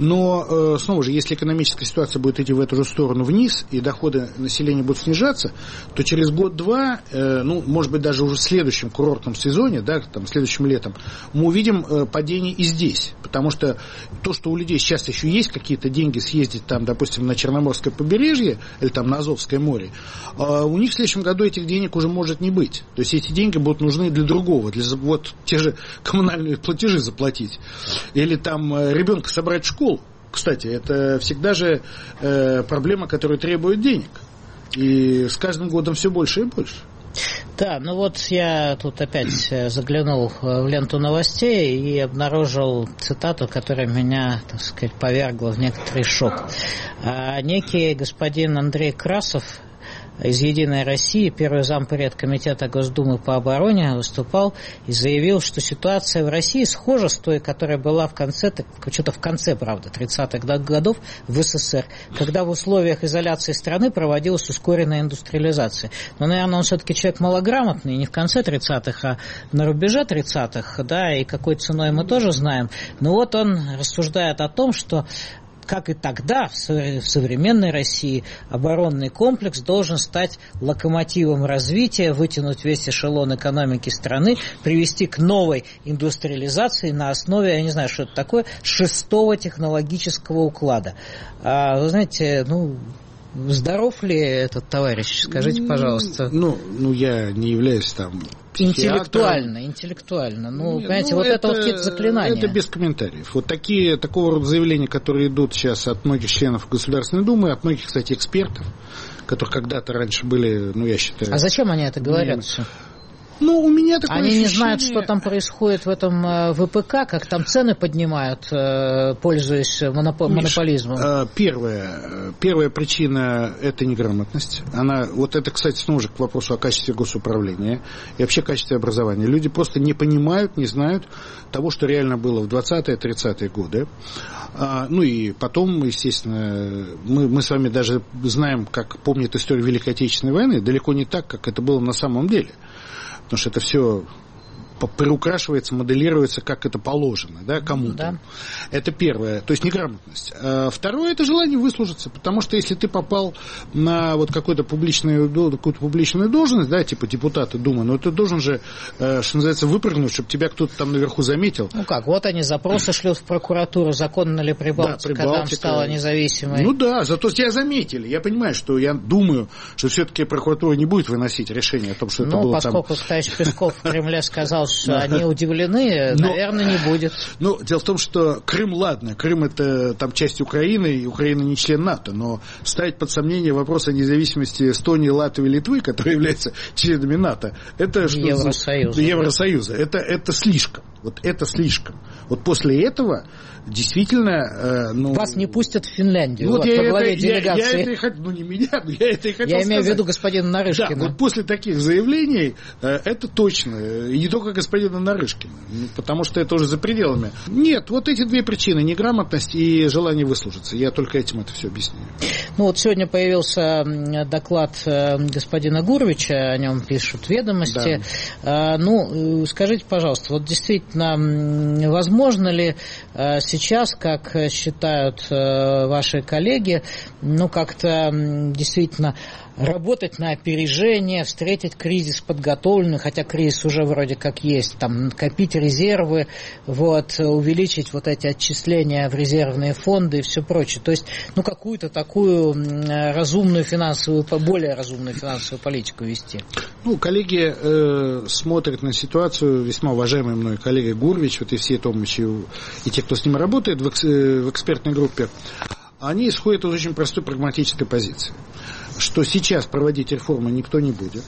Но, снова же, если экономическая ситуация будет идти в эту же сторону вниз, и доходы населения будут снижаться, то через год-два, может быть, даже уже в следующем курортном сезоне, да, там, следующим летом, мы увидим падение и здесь. Потому что то, что у людей сейчас еще есть какие-то деньги съездить там, допустим, на Черноморское побережье или там на Азовское море, у них в следующем году этих денег уже может не быть. То есть эти деньги будут нужны для другого, для те же коммунальные платежи заплатить. Или там ребенка собрать в школу. Кстати, это всегда же проблема, которая требует денег. И с каждым годом все больше и больше. Да, я тут опять заглянул в ленту новостей и обнаружил цитату, которая меня, так сказать, повергла в некоторый шок. Некий господин Андрей Красов из «Единой России», первый зампред Комитета Госдумы по обороне, выступал и заявил, что ситуация в России схожа с той, которая была в конце, правда, 30-х годов в СССР, когда в условиях изоляции страны проводилась ускоренная индустриализация. Но, наверное, он все-таки человек малограмотный, не в конце 30-х, а на рубеже 30-х, да, и какой ценой мы тоже знаем. Но вот он рассуждает о том, что как и тогда, в современной России, оборонный комплекс должен стать локомотивом развития, вытянуть весь эшелон экономики страны, привести к новой индустриализации на основе, я не знаю, что это такое, 6-го технологического уклада. Вы знаете, здоров ли этот товарищ? Скажите, пожалуйста. Я не являюсь там интеллектуально. Понимаете, это какие-то заклинания. Это без комментариев. Вот такого рода заявления, которые идут сейчас от многих членов Государственной Думы, от многих, кстати, экспертов, которые когда-то раньше были, я считаю... А зачем они это говорят все? У меня такое ощущение... Они не знают, что там происходит в этом ВПК, как там цены поднимают, пользуясь монополизмом. Первая причина – это неграмотность. Это, кстати, снова же к вопросу о качестве госуправления и вообще качестве образования. Люди просто не понимают, не знают того, что реально было в 20-е, 30-е годы. И потом, естественно, мы с вами даже знаем, как помнят историю Великой Отечественной войны, далеко не так, как это было на самом деле. Потому что это все приукрашивается, моделируется, как это положено, да, кому-то. Да. Это первое, то есть неграмотность. Второе – это желание выслужиться, потому что если ты попал на какую-то публичную должность, да, типа депутата Думы, ты должен же, что называется, выпрыгнуть, чтобы тебя кто-то там наверху заметил. Они запросы шлют в прокуратуру, законно ли Прибалтика, когда стала независимой. Зато тебя заметили. Я понимаю, я думаю, что все-таки прокуратура не будет выносить решение о том, что это было поскольку товарищ Песков в Кремле сказал, вопрос, они удивлены? Наверное, не будет. Ну, дело в том, что Крым, ладно, Крым это там часть Украины, и Украина не член НАТО, но ставить под сомнение вопрос о независимости Эстонии, Латвии и Литвы, которые являются членами НАТО, это Евросоюза. Это слишком. Вот это слишком. Вот после этого действительно... Вас не пустят в Финляндию, вот, по главе делегации. Не меня, но я это и хотел сказать. Я имею в виду господина Нарышкина. Да, вот после таких заявлений это точно. И не только господина Нарышкина, потому что это уже за пределами. Нет, вот эти две причины: неграмотность и желание выслужиться. Я только этим это все объясняю. Ну вот сегодня появился доклад господина Гурвича, о нем пишут «Ведомости». Да. Ну, скажите, пожалуйста, вот действительно, возможно ли сейчас, как считают ваши коллеги, ну, как-то действительно работать на опережение, встретить кризис подготовленный, хотя кризис уже вроде как есть, там, накопить резервы, вот, увеличить вот эти отчисления в резервные фонды и все прочее. То есть, ну, какую-то такую разумную финансовую, более разумную финансовую политику вести. Ну, коллеги смотрят на ситуацию, весьма уважаемый мной коллега Гурвич, вот и все Томичи, и те, кто с ним работает в экспертной группе, они исходят из очень простой прагматической позиции, что сейчас проводить реформы никто не будет.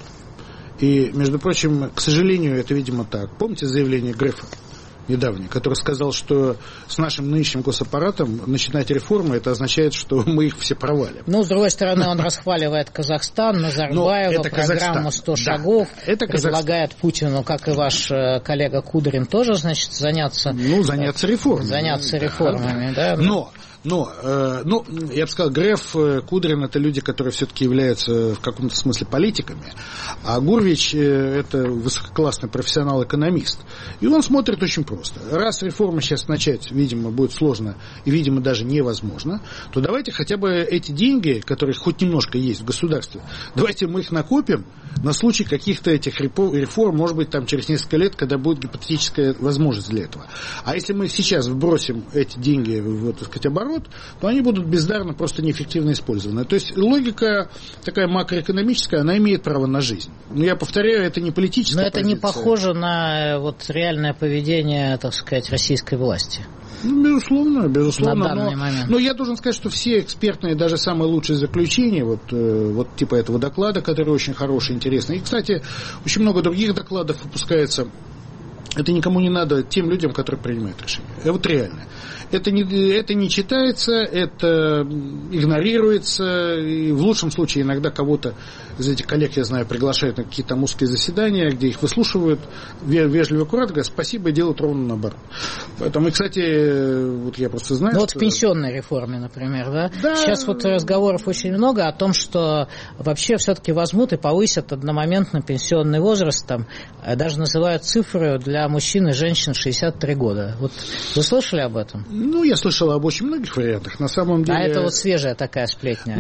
И, между прочим, к сожалению, это, видимо, так. Помните заявление Грефа недавнее, который сказал, что с нашим нынешним госаппаратом начинать реформы, это означает, что мы их все провалим. Ну, с другой стороны, он расхваливает Казахстан, Назарбаева, программу 100 шагов, предлагает Путину, как и ваш коллега Кудрин, тоже, значит, заняться реформами. Заняться реформами, да. Но, я бы сказал, Греф, Кудрин – это люди, которые все-таки являются в каком-то смысле политиками, а Гурвич – это высококлассный профессионал-экономист. И он смотрит очень просто. Раз реформы сейчас начать, видимо, будет сложно и, видимо, даже невозможно, то давайте хотя бы эти деньги, которые хоть немножко есть в государстве, давайте мы их накопим на случай каких-то этих реформ, может быть, там через несколько лет, когда будет гипотетическая возможность для этого. А если мы сейчас вбросим эти деньги в, так сказать, оборот, то они будут бездарно, просто неэффективно использованы. То есть логика такая макроэкономическая, она имеет право на жизнь. Но я повторяю, это не политическая позиция. Но это не похоже на вот реальное поведение, так сказать, российской власти. Ну, безусловно. На данный момент. Но я должен сказать, что все экспертные, даже самые лучшие заключения, вот типа этого доклада, который очень хороший, интересный. И, кстати, очень много других докладов выпускается. Это никому не надо, тем людям, которые принимают решения. Вот реально. Это не читается, это игнорируется, и в лучшем случае иногда кого-то из этих коллег, я знаю, приглашают на какие-то узкие заседания, где их выслушивают, вежливо, аккуратно, говорят спасибо, и делают ровно наоборот. Поэтому, и, кстати, вот я просто знаю, вот в пенсионной реформе, например, да? Сейчас вот разговоров очень много о том, что вообще все-таки возьмут и повысят одномоментно пенсионный возраст, там, даже называют цифры для мужчин и женщин 63 года. Вот вы слышали об этом? Ну, я слышал об очень многих вариантах. На самом деле... А это вот свежая такая сплетня.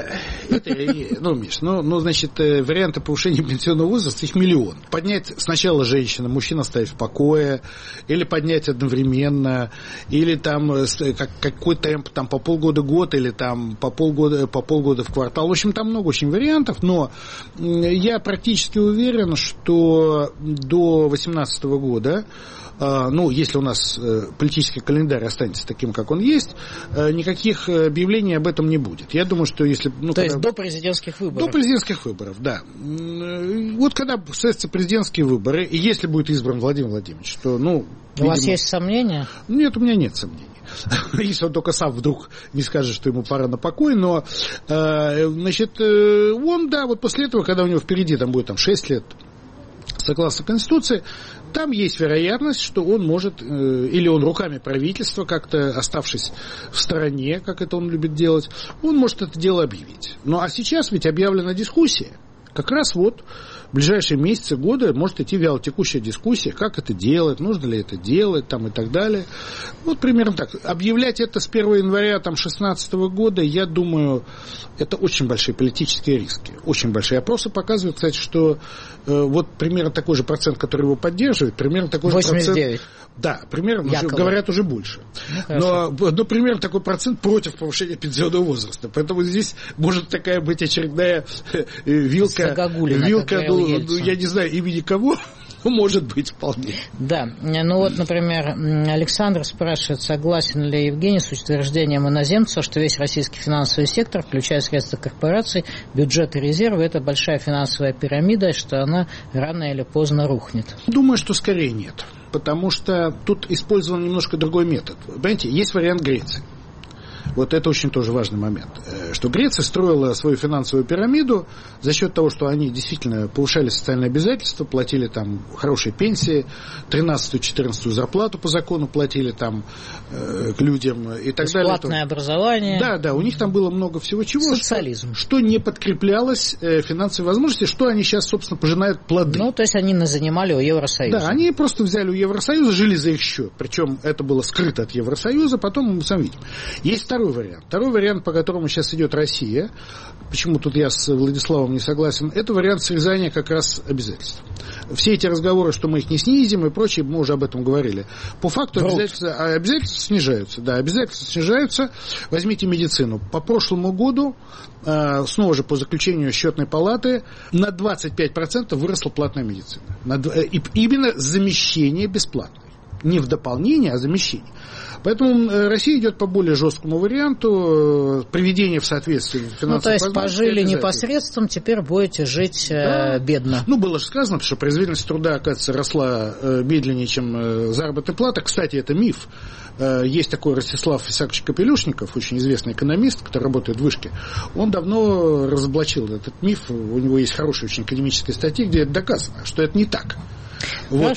Миш, значит, варианты повышения пенсионного возраста, их миллион. Поднять сначала женщина, мужчин оставить в покое, или поднять одновременно, или там какой темп, там по полгода-год, или там по полгода в квартал. В общем, там много очень вариантов, но я практически уверен, что до 2018 года, если у нас политический календарь останется таким, как он есть, никаких объявлений об этом не будет. Я думаю, что если... То есть до президентских выборов? До президентских выборов, да. Вот когда состоятся президентские выборы, и если будет избран Владимир Владимирович, то, У вас есть сомнения? Нет, у меня нет сомнений. Если он только сам вдруг не скажет, что ему пора на покой, но, значит, он, да, вот после этого, когда у него впереди там будет 6 лет, согласно Конституции, там есть вероятность, что он может, или он руками правительства, как-то оставшись в стороне, как это он любит делать, он может это дело объявить. Ну, а сейчас ведь объявлена дискуссия. Как раз вот в ближайшие месяцы, годы может идти вялотекущая дискуссия, как это делать, нужно ли это делать, там, и так далее. Вот примерно так. Объявлять это с 1 января 2016 года, я думаю, это очень большие политические риски. Очень большие. Опросы показывают, кстати, что вот примерно такой же процент, который его поддерживает, примерно такой 89. же процент... Да, примерно, говорят, уже больше. Но примерно такой процент против повышения пенсионного возраста. Поэтому здесь может такая быть очередная вилка, я не знаю имени кого, Может быть, вполне. Да, ну вот, например, Александр спрашивает, согласен ли Евгений с утверждением иноземцев, что весь российский финансовый сектор, включая средства корпораций, бюджет и резервы, это большая финансовая пирамида, и что она рано или поздно рухнет? Думаю, что скорее нет, потому что тут использован немножко другой метод. Понимаете, есть вариант Греции. Вот это очень тоже важный момент. Что Греция строила свою финансовую пирамиду за счет того, что они действительно повышали социальные обязательства, платили там хорошие пенсии, 13-14 зарплату по закону платили там к людям и так далее. Бесплатное образование. Да, у них там было много всего чего. Социализм. Что не подкреплялось финансовой возможностью, что они сейчас, собственно, пожинают плоды. Ну, то есть они занимали у Евросоюза. Да, они просто взяли у Евросоюза, жили за их счет. Причем это было скрыто от Евросоюза, потом мы сами видим. Есть второй вариант. Второй вариант, по которому сейчас идет Россия, почему тут я с Владиславом не согласен, это вариант срезания как раз обязательств. Все эти разговоры, что мы их не снизим и прочее, мы уже об этом говорили. По факту обязательства снижаются. Да, обязательства снижаются. Возьмите медицину. По прошлому году, снова же по заключению счетной палаты, на 25% выросла платная медицина. Именно замещение бесплатной. Не в дополнение, а замещение. Поэтому Россия идет по более жесткому варианту приведения в соответствие финансовых. Ну, то есть пожили непосредством, теперь будете жить бедно. Ну, было же сказано, что производительность труда, оказывается, росла медленнее, чем заработная плата. Кстати, это миф. Есть такой Ростислав Исаакович Капелюшников, очень известный экономист, который работает в Вышке. Он давно разоблачил этот миф. У него есть хорошая очень академическая статья, где это доказано, что это не так. Вот.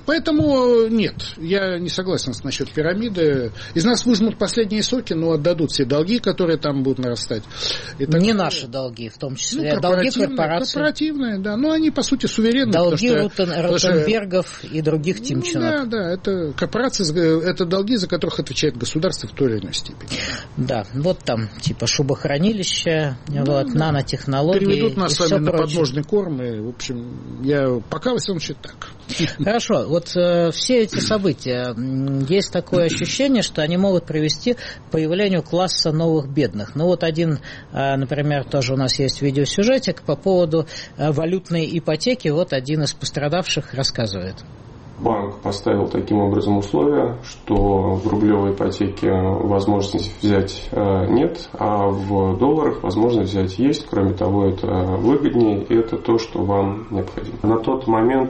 Поэтому нет, я не согласен насчет пирамиды. Из нас выжмут последние соки, но отдадут все долги, которые там будут нарастать. Не наши долги, в том числе. Долги корпораций. Корпоративные, да. Но они, по сути, суверенны. Долги Ротенбергов и других Тимченок. Да, это корпорации, это долги, за которых отвечает государство в той или иной степени. Да, вот там типа шубохранилища, нанотехнологии. Переведут нас с вами на подножный корм. И, в общем, я пока во всем считаю так. Хорошо, вот все эти события, есть такое ощущение, что они могут привести к появлению класса новых бедных. Ну вот один, например, тоже у нас есть видеосюжетик по поводу валютной ипотеки, вот один из пострадавших рассказывает. Банк поставил таким образом условия, что в рублевой ипотеке возможности взять нет, а в долларах возможность взять есть. Кроме того, это выгоднее, и это то, что вам необходимо. На тот момент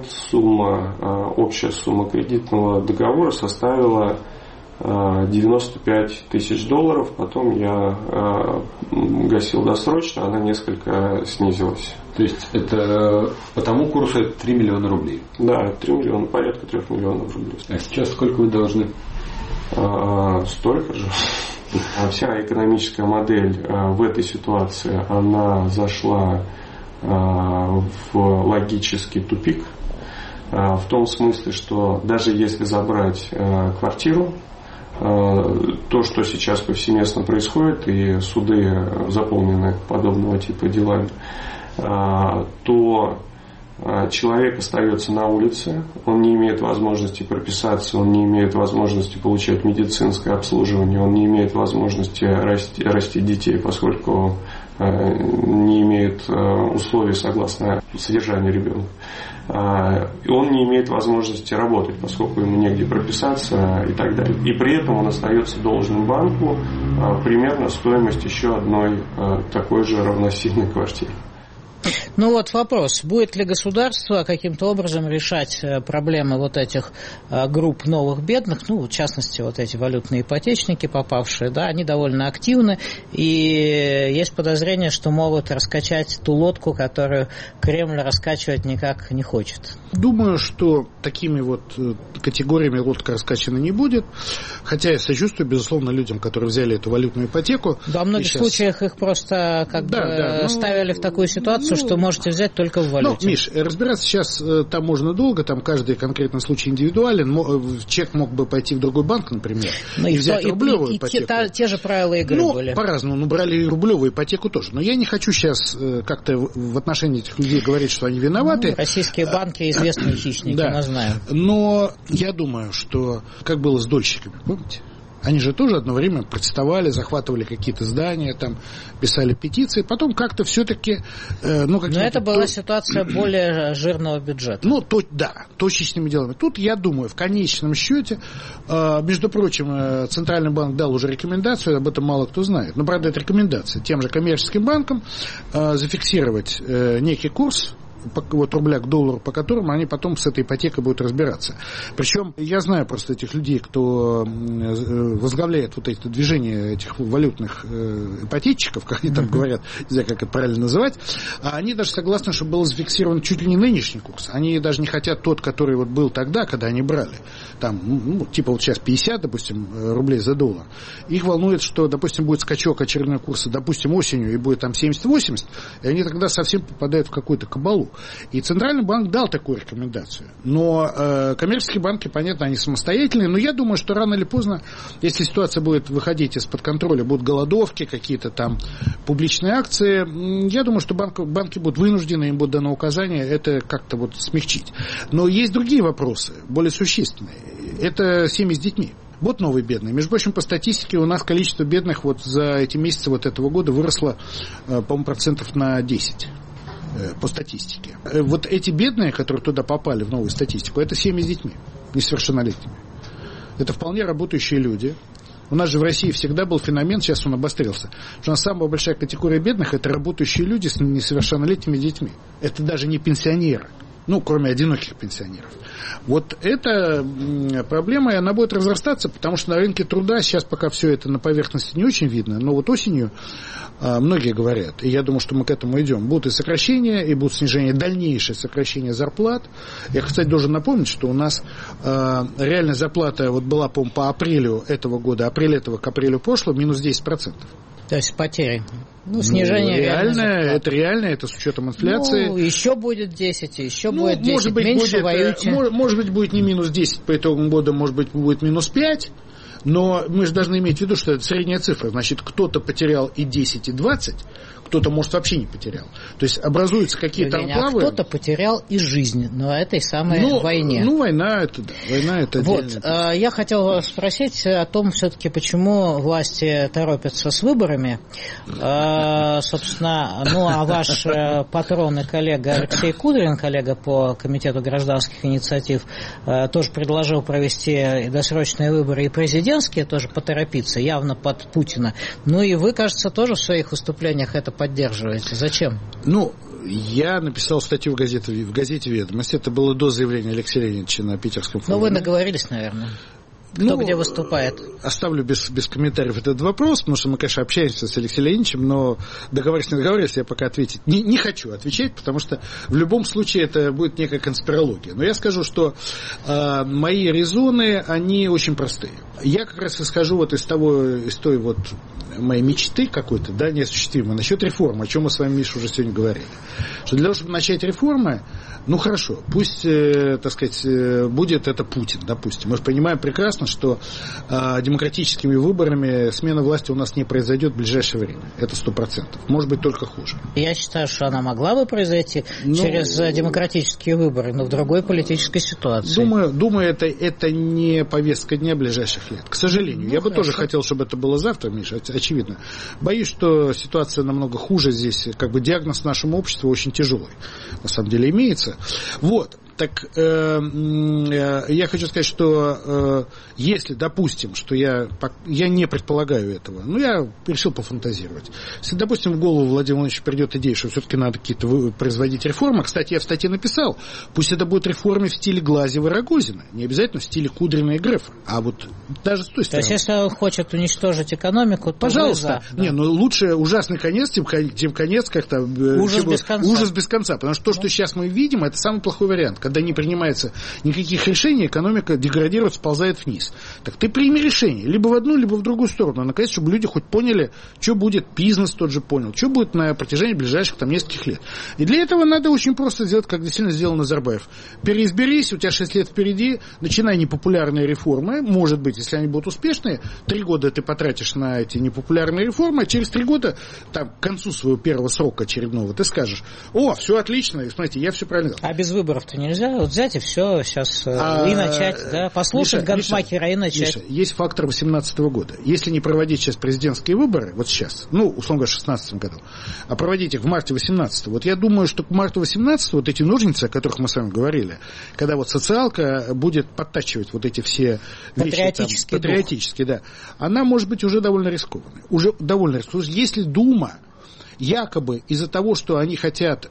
общая сумма кредитного договора составила $95 тысяч. Потом я гасил досрочно, она несколько снизилась. То есть это по тому курсу это 3 миллиона рублей? Да, 3 миллиона, порядка 3 миллионов рублей. А сейчас сколько вы должны? Столько же. Вся экономическая модель в этой ситуации, она зашла в логический тупик. В том смысле, что даже если забрать квартиру, то, что сейчас повсеместно происходит, и суды заполнены подобного типа делами, то человек остается на улице, он не имеет возможности прописаться, он не имеет возможности получать медицинское обслуживание, он не имеет возможности растить детей, поскольку не имеет условий согласно содержанию ребенка. И он не имеет возможности работать, поскольку ему негде прописаться и так далее. И при этом он остается должным банку примерно стоимость еще одной такой же равносильной квартиры. Ну вот вопрос, будет ли государство каким-то образом решать проблемы вот этих групп новых бедных, ну, в частности, вот эти валютные ипотечники попавшие, да, они довольно активны, и есть подозрение, что могут раскачать ту лодку, которую Кремль раскачивать никак не хочет. Думаю, что такими вот категориями лодка раскачана не будет, хотя я сочувствую, безусловно, людям, которые взяли эту валютную ипотеку. Да, в многих случаях их просто ставили в такую ситуацию, что можете взять только в валюте. Ну, Миш, разбираться сейчас там можно долго, там каждый конкретный случай индивидуален. Человек мог бы пойти в другой банк, например, и взять рублевую ипотеку. Те же правила игры были. По-разному, брали и рублевую ипотеку тоже. Но я не хочу сейчас как-то в отношении этих людей говорить, что они виноваты. Российские банки известные хищники, мы знаем. Но я думаю, что как было с дольщиками, помните? Они же тоже одно время протестовали, захватывали какие-то здания, там, писали петиции. Потом как-то все-таки... Но это была ситуация более жирного бюджета. Точечными делами. Тут, я думаю, в конечном счете, между прочим, Центральный банк дал уже рекомендацию, об этом мало кто знает. Но, правда, это рекомендация тем же коммерческим банкам зафиксировать некий курс, вот рубля к доллару, по которому они потом с этой ипотекой будут разбираться. Причем я знаю просто этих людей, кто возглавляет вот эти движения этих валютных ипотечников, как они там говорят, не знаю, как это правильно называть, а они даже согласны, чтобы был зафиксирован чуть ли не нынешний курс. Они даже не хотят тот, который вот был тогда, когда они брали. Там, типа вот сейчас 50, допустим, рублей за доллар. Их волнует, что, допустим, будет скачок очередного курса, допустим, осенью, и будет там 70-80, и они тогда совсем попадают в какую-то кабалу. И Центральный банк дал такую рекомендацию. Но коммерческие банки, понятно, они самостоятельные, но я думаю, что рано или поздно, если ситуация будет выходить из-под контроля, будут голодовки, какие-то там публичные акции, я думаю, что банки будут вынуждены, им будет дано указание это как-то вот смягчить. Но есть другие вопросы, более существенные. Это семьи с детьми. Вот новые бедные. Между прочим, по статистике у нас количество бедных вот за эти месяцы вот этого года выросло, по-моему, процентов на 10. По статистике. Вот эти бедные, которые туда попали в новую статистику, это семьи с детьми, несовершеннолетними. Это вполне работающие люди. У нас же в России всегда был феномен, сейчас он обострился, что у нас самая большая категория бедных – это работающие люди с несовершеннолетними детьми. Это даже не пенсионеры. Кроме одиноких пенсионеров. Вот эта проблема, и она будет разрастаться, потому что на рынке труда сейчас пока все это на поверхности не очень видно, но вот осенью многие говорят, и я думаю, что мы к этому идем, будут и сокращения, и будут снижение, дальнейшее сокращение зарплат. Я, кстати, должен напомнить, что у нас реальная зарплата вот была, по-моему, по апрелю этого года, апрель этого к апрелю прошлого, минус 10%. То есть потери. Снижение это реально, это с учетом инфляции. Еще будет 10, еще будет 10, может быть, меньше воюйте. Может быть, будет не минус 10 по итогам года, может быть, будет минус 5. Но мы же должны иметь в виду, что это средняя цифра. Значит, кто-то потерял и 10, и 20, кто-то, может, вообще не потерял. То есть образуются какие-то анклавы. Кто-то потерял и жизнь на этой самой войне. Война это, да. Война это вот, я хотел спросить о том, все-таки, почему власти торопятся с выборами. Собственно, а ваш патрон и коллега Алексей Кудрин, коллега по Комитету гражданских инициатив, тоже предложил провести досрочные выборы и президентские, тоже поторопиться, явно под Путина. И вы, кажется, тоже в своих выступлениях это поддерживаете. Зачем? Я написал статью в газете «Ведомости». Это было до заявления Алексея Леонидовича на питерском форуме. Вы наговорились, наверное. Кто где выступает? Оставлю без комментариев этот вопрос, потому что мы, конечно, общаемся с Алексеем Леонидовичем, но договорились, я пока ответить не хочу отвечать, потому что в любом случае это будет некая конспирология. Но я скажу, что мои резоны, они очень простые. Я как раз исхожу вот из той вот моей мечты какой-то, неосуществимой, насчет реформы, о чем мы с вами, Миша, уже сегодня говорили. Что для того, чтобы начать реформы, хорошо, пусть, так сказать, будет это Путин, допустим. Мы же понимаем прекрасно, что демократическими выборами смена власти у нас не произойдет в ближайшее время. Это 100%. Может быть, только хуже. Я считаю, что она могла бы произойти через демократические выборы, но в другой политической ситуации. Думаю, это не повестка дня ближайших лет. К сожалению. Я бы тоже хотел, чтобы это было завтра, Миша, очевидно. Боюсь, что ситуация намного хуже здесь. Диагноз нашему обществу очень тяжелый. На самом деле имеется. Вот. Так я хочу сказать, что если, допустим, что я не предполагаю этого, я решил пофантазировать. Если, допустим, в голову Владимира Владимировича придет идея, что все-таки надо какие-то производить реформы, кстати, я в статье написал, пусть это будут реформы в стиле Глазьева и Рогозина, не обязательно в стиле Кудрина и Грефа, а вот даже с той стороны. То есть, если он хочет уничтожить экономику, то пожалуйста. Лучше ужасный конец, чем конец как-то... Ужас без конца. Ужас без конца, потому что то, что сейчас мы видим, это самый плохой вариант. Когда не принимается никаких решений, экономика деградирует, сползает вниз. Так ты прими решение, либо в одну, либо в другую сторону. Наконец, чтобы люди хоть поняли, что будет, бизнес тот же понял, что будет на протяжении ближайших нескольких лет. И для этого надо очень просто сделать, как действительно сделал Назарбаев. Переизберись, у тебя 6 лет впереди, начинай непопулярные реформы. Может быть, если они будут успешные, 3 года ты потратишь на эти непопулярные реформы, а через 3 года, к концу своего первого срока очередного, ты скажешь: все отлично, и смотрите, я все правильно сделал. А без выборов-то нельзя? нельзя вот взять и все сейчас и начать, да, послушать Гантмахера и начать. Миша, есть фактор 2018 года. Если не проводить сейчас президентские выборы, вот сейчас, ну, условно говоря, в 2016 году, а проводить их в марте 2018, вот я думаю, что к марту 2018 вот эти ножницы, о которых мы с вами говорили, когда вот социалка будет подтачивать вот эти все вещи, патриотические, да, она может быть уже довольно рискованной. Уже довольно рискованной. Если Дума якобы из-за того, что они хотят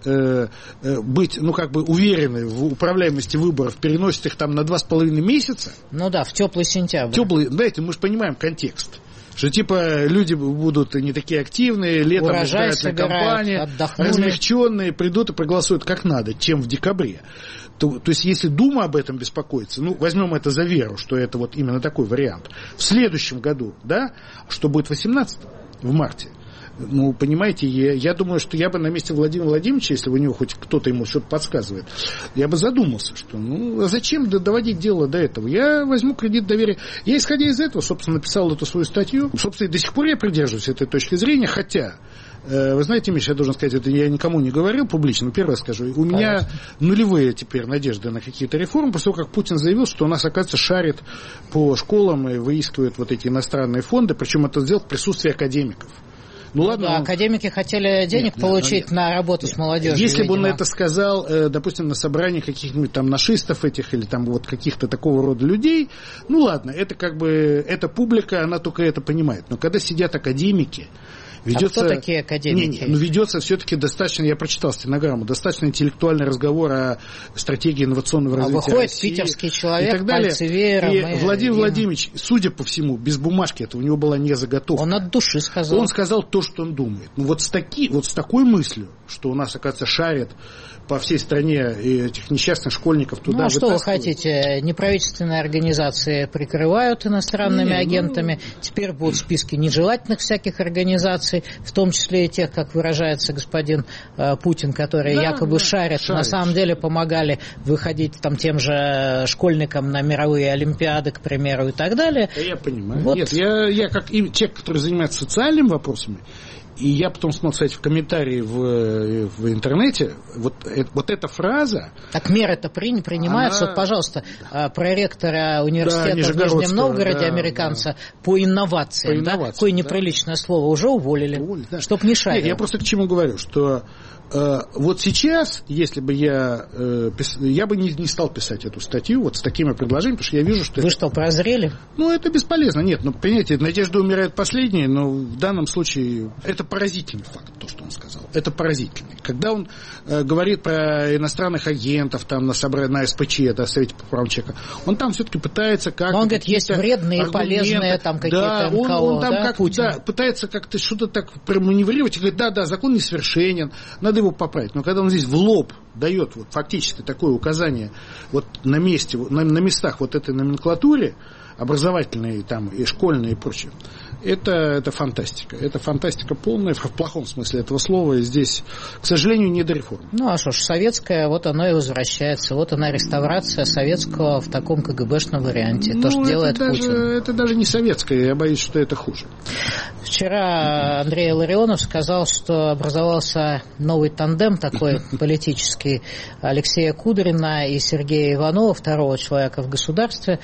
быть, ну, как бы уверены в управляемости выборов, переносят их там на 2,5 месяца. Ну да, в теплый сентябрь. Знаете, мы же понимаем контекст. Что типа люди будут не такие активные, летом избирательная кампания, размягченные, придут и проголосуют как надо, чем в декабре. То есть, если Дума об этом беспокоится, ну, возьмем это за веру, что это вот именно такой вариант. В следующем году, да, что будет в 18-м, в марте, ну, понимаете, я думаю, что я бы на месте Владимира Владимировича, если у него хоть кто-то ему что-то подсказывает, я бы задумался, что, ну, а зачем доводить дело до этого? Я возьму кредит доверия. Я, исходя из этого, собственно, написал эту свою статью. Собственно, и до сих пор я придерживаюсь этой точки зрения, хотя, вы знаете, Миша, я должен сказать, это я никому не говорил публично, но первое скажу, у меня нулевые теперь надежды на какие-то реформы, после того, как Путин заявил, что у нас, оказывается, шарит по школам и выискивает вот эти иностранные фонды, причем это сделал в присутствии академиков. Ну ладно, да, академики хотели денег получить на работу с молодежью. Если бы он это сказал, допустим, на собрании каких-нибудь там нашистов этих или там вот каких-то такого рода людей, ну ладно, это как бы, эта публика, она только это понимает. Но когда сидят академики, ведется... А кто такие академики? Ну, ведется все-таки достаточно, я прочитал стенограмму, достаточно интеллектуальный разговор о стратегии инновационного развития выходит России, питерский человек, и так далее. пальцевером. И Владимир Владимирович, судя по всему, без бумажки, это у него была не заготовка. Он от души сказал. Он сказал то, что он думает. Ну, вот с такой мыслью, что у нас, оказывается, шарят по всей стране этих несчастных школьников туда. Ну, а что вы хотите? Неправительственные организации прикрывают иностранными агентами. Теперь будут списки нежелательных всяких организаций, в том числе и тех, как выражается господин Путин, которые якобы шарят. На самом деле помогали выходить там тем же школьникам на мировые олимпиады, к примеру, и так далее. Я понимаю. Вот. Нет, я как человек, который занимается социальными вопросами, и я потом смог сказать в комментарии в интернете, вот эта фраза... Так меры-то принимаются. Вот, пожалуйста, проректора университета в Нижнем Новгороде, американца, по инновациям. Какое неприличное слово, уже уволили, чтоб не шарил. Нет, я просто к чему говорю, что вот сейчас, если бы я бы не стал писать эту статью вот с такими предложениями, потому что я вижу, что... Вы что, прозрели? Ну, это бесполезно. Нет, ну, понимаете, надежда умирает последней, но в данном случае это поразительный факт, то, что он сказал. Это поразительный. Когда он говорит про иностранных агентов там на СПЧ, это Совете по правам человека, он там все-таки пытается как-то... Но он говорит, есть вредные, полезные там какие-то НКО, он там пытается как-то что-то так проманеврировать и говорит, да, закон несовершенен, надо его поправить. Но когда он здесь в лоб дает вот, фактически такое указание вот на месте, на местах вот этой номенклатуре, образовательной там, и школьной и прочее, это фантастика. Это фантастика полная, в плохом смысле этого слова. И здесь, к сожалению, не до реформ. Ну, а что ж, советская, вот оно и возвращается. Вот она, реставрация советского в таком КГБшном варианте. То, что делает Путин. Это даже не советское, я боюсь, что это хуже. Вчера Андрей Илларионов сказал, что образовался новый тандем такой политический Алексея Кудрина и Сергея Иванова, второго человека в государстве.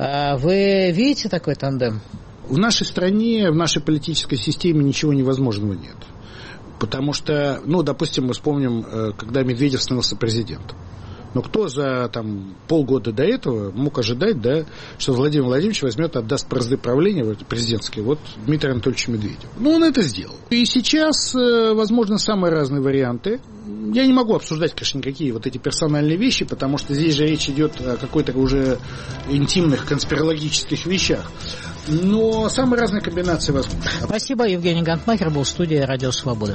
Вы видите такой тандем? В нашей стране, в нашей политической системе ничего невозможного нет. Потому что, ну, допустим, мы вспомним, когда Медведев становился президентом. Но кто за там, полгода до этого мог ожидать, да, что Владимир Владимирович возьмет, отдаст бразды правления президентские вот Дмитрию Анатольевичу Медведеву? Ну, он это сделал. И сейчас, возможно, самые разные варианты. Я не могу обсуждать, конечно, никакие вот эти персональные вещи, потому что здесь же речь идет о какой-то уже интимных конспирологических вещах. Но самые разные комбинации возможны. Спасибо. Евгений Гантмахер был в студии «Радио Свобода».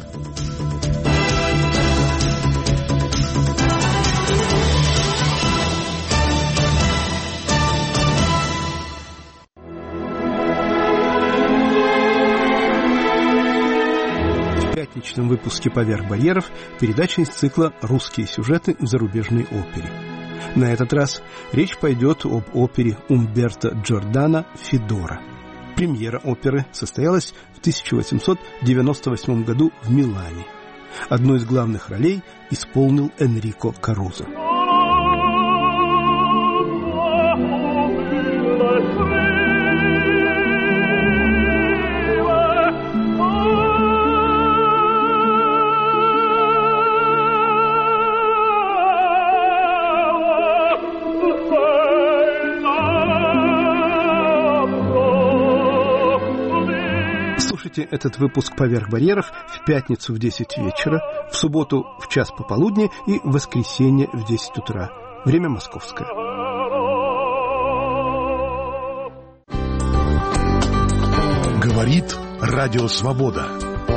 В пятничном выпуске «Поверх барьеров» передача из цикла «Русские сюжеты в зарубежной опере». На этот раз речь пойдет об опере Умберто Джордано «Федора». Премьера оперы состоялась в 1898 году в Милане. Одну из главных ролей исполнил Энрико Карузо. Слушайте этот выпуск «Поверх барьеров» в пятницу в 10 вечера, в субботу в час пополудни и в воскресенье в 10 утра. Время московское. Говорит Радио Свобода.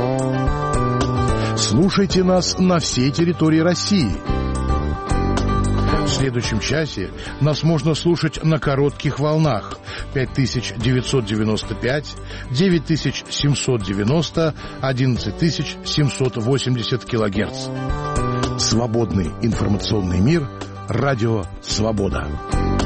Слушайте нас на всей территории России. В следующем часе нас можно слушать на коротких волнах 5995, 9790, 11780 килогерц. Свободный информационный мир. Радио Свобода.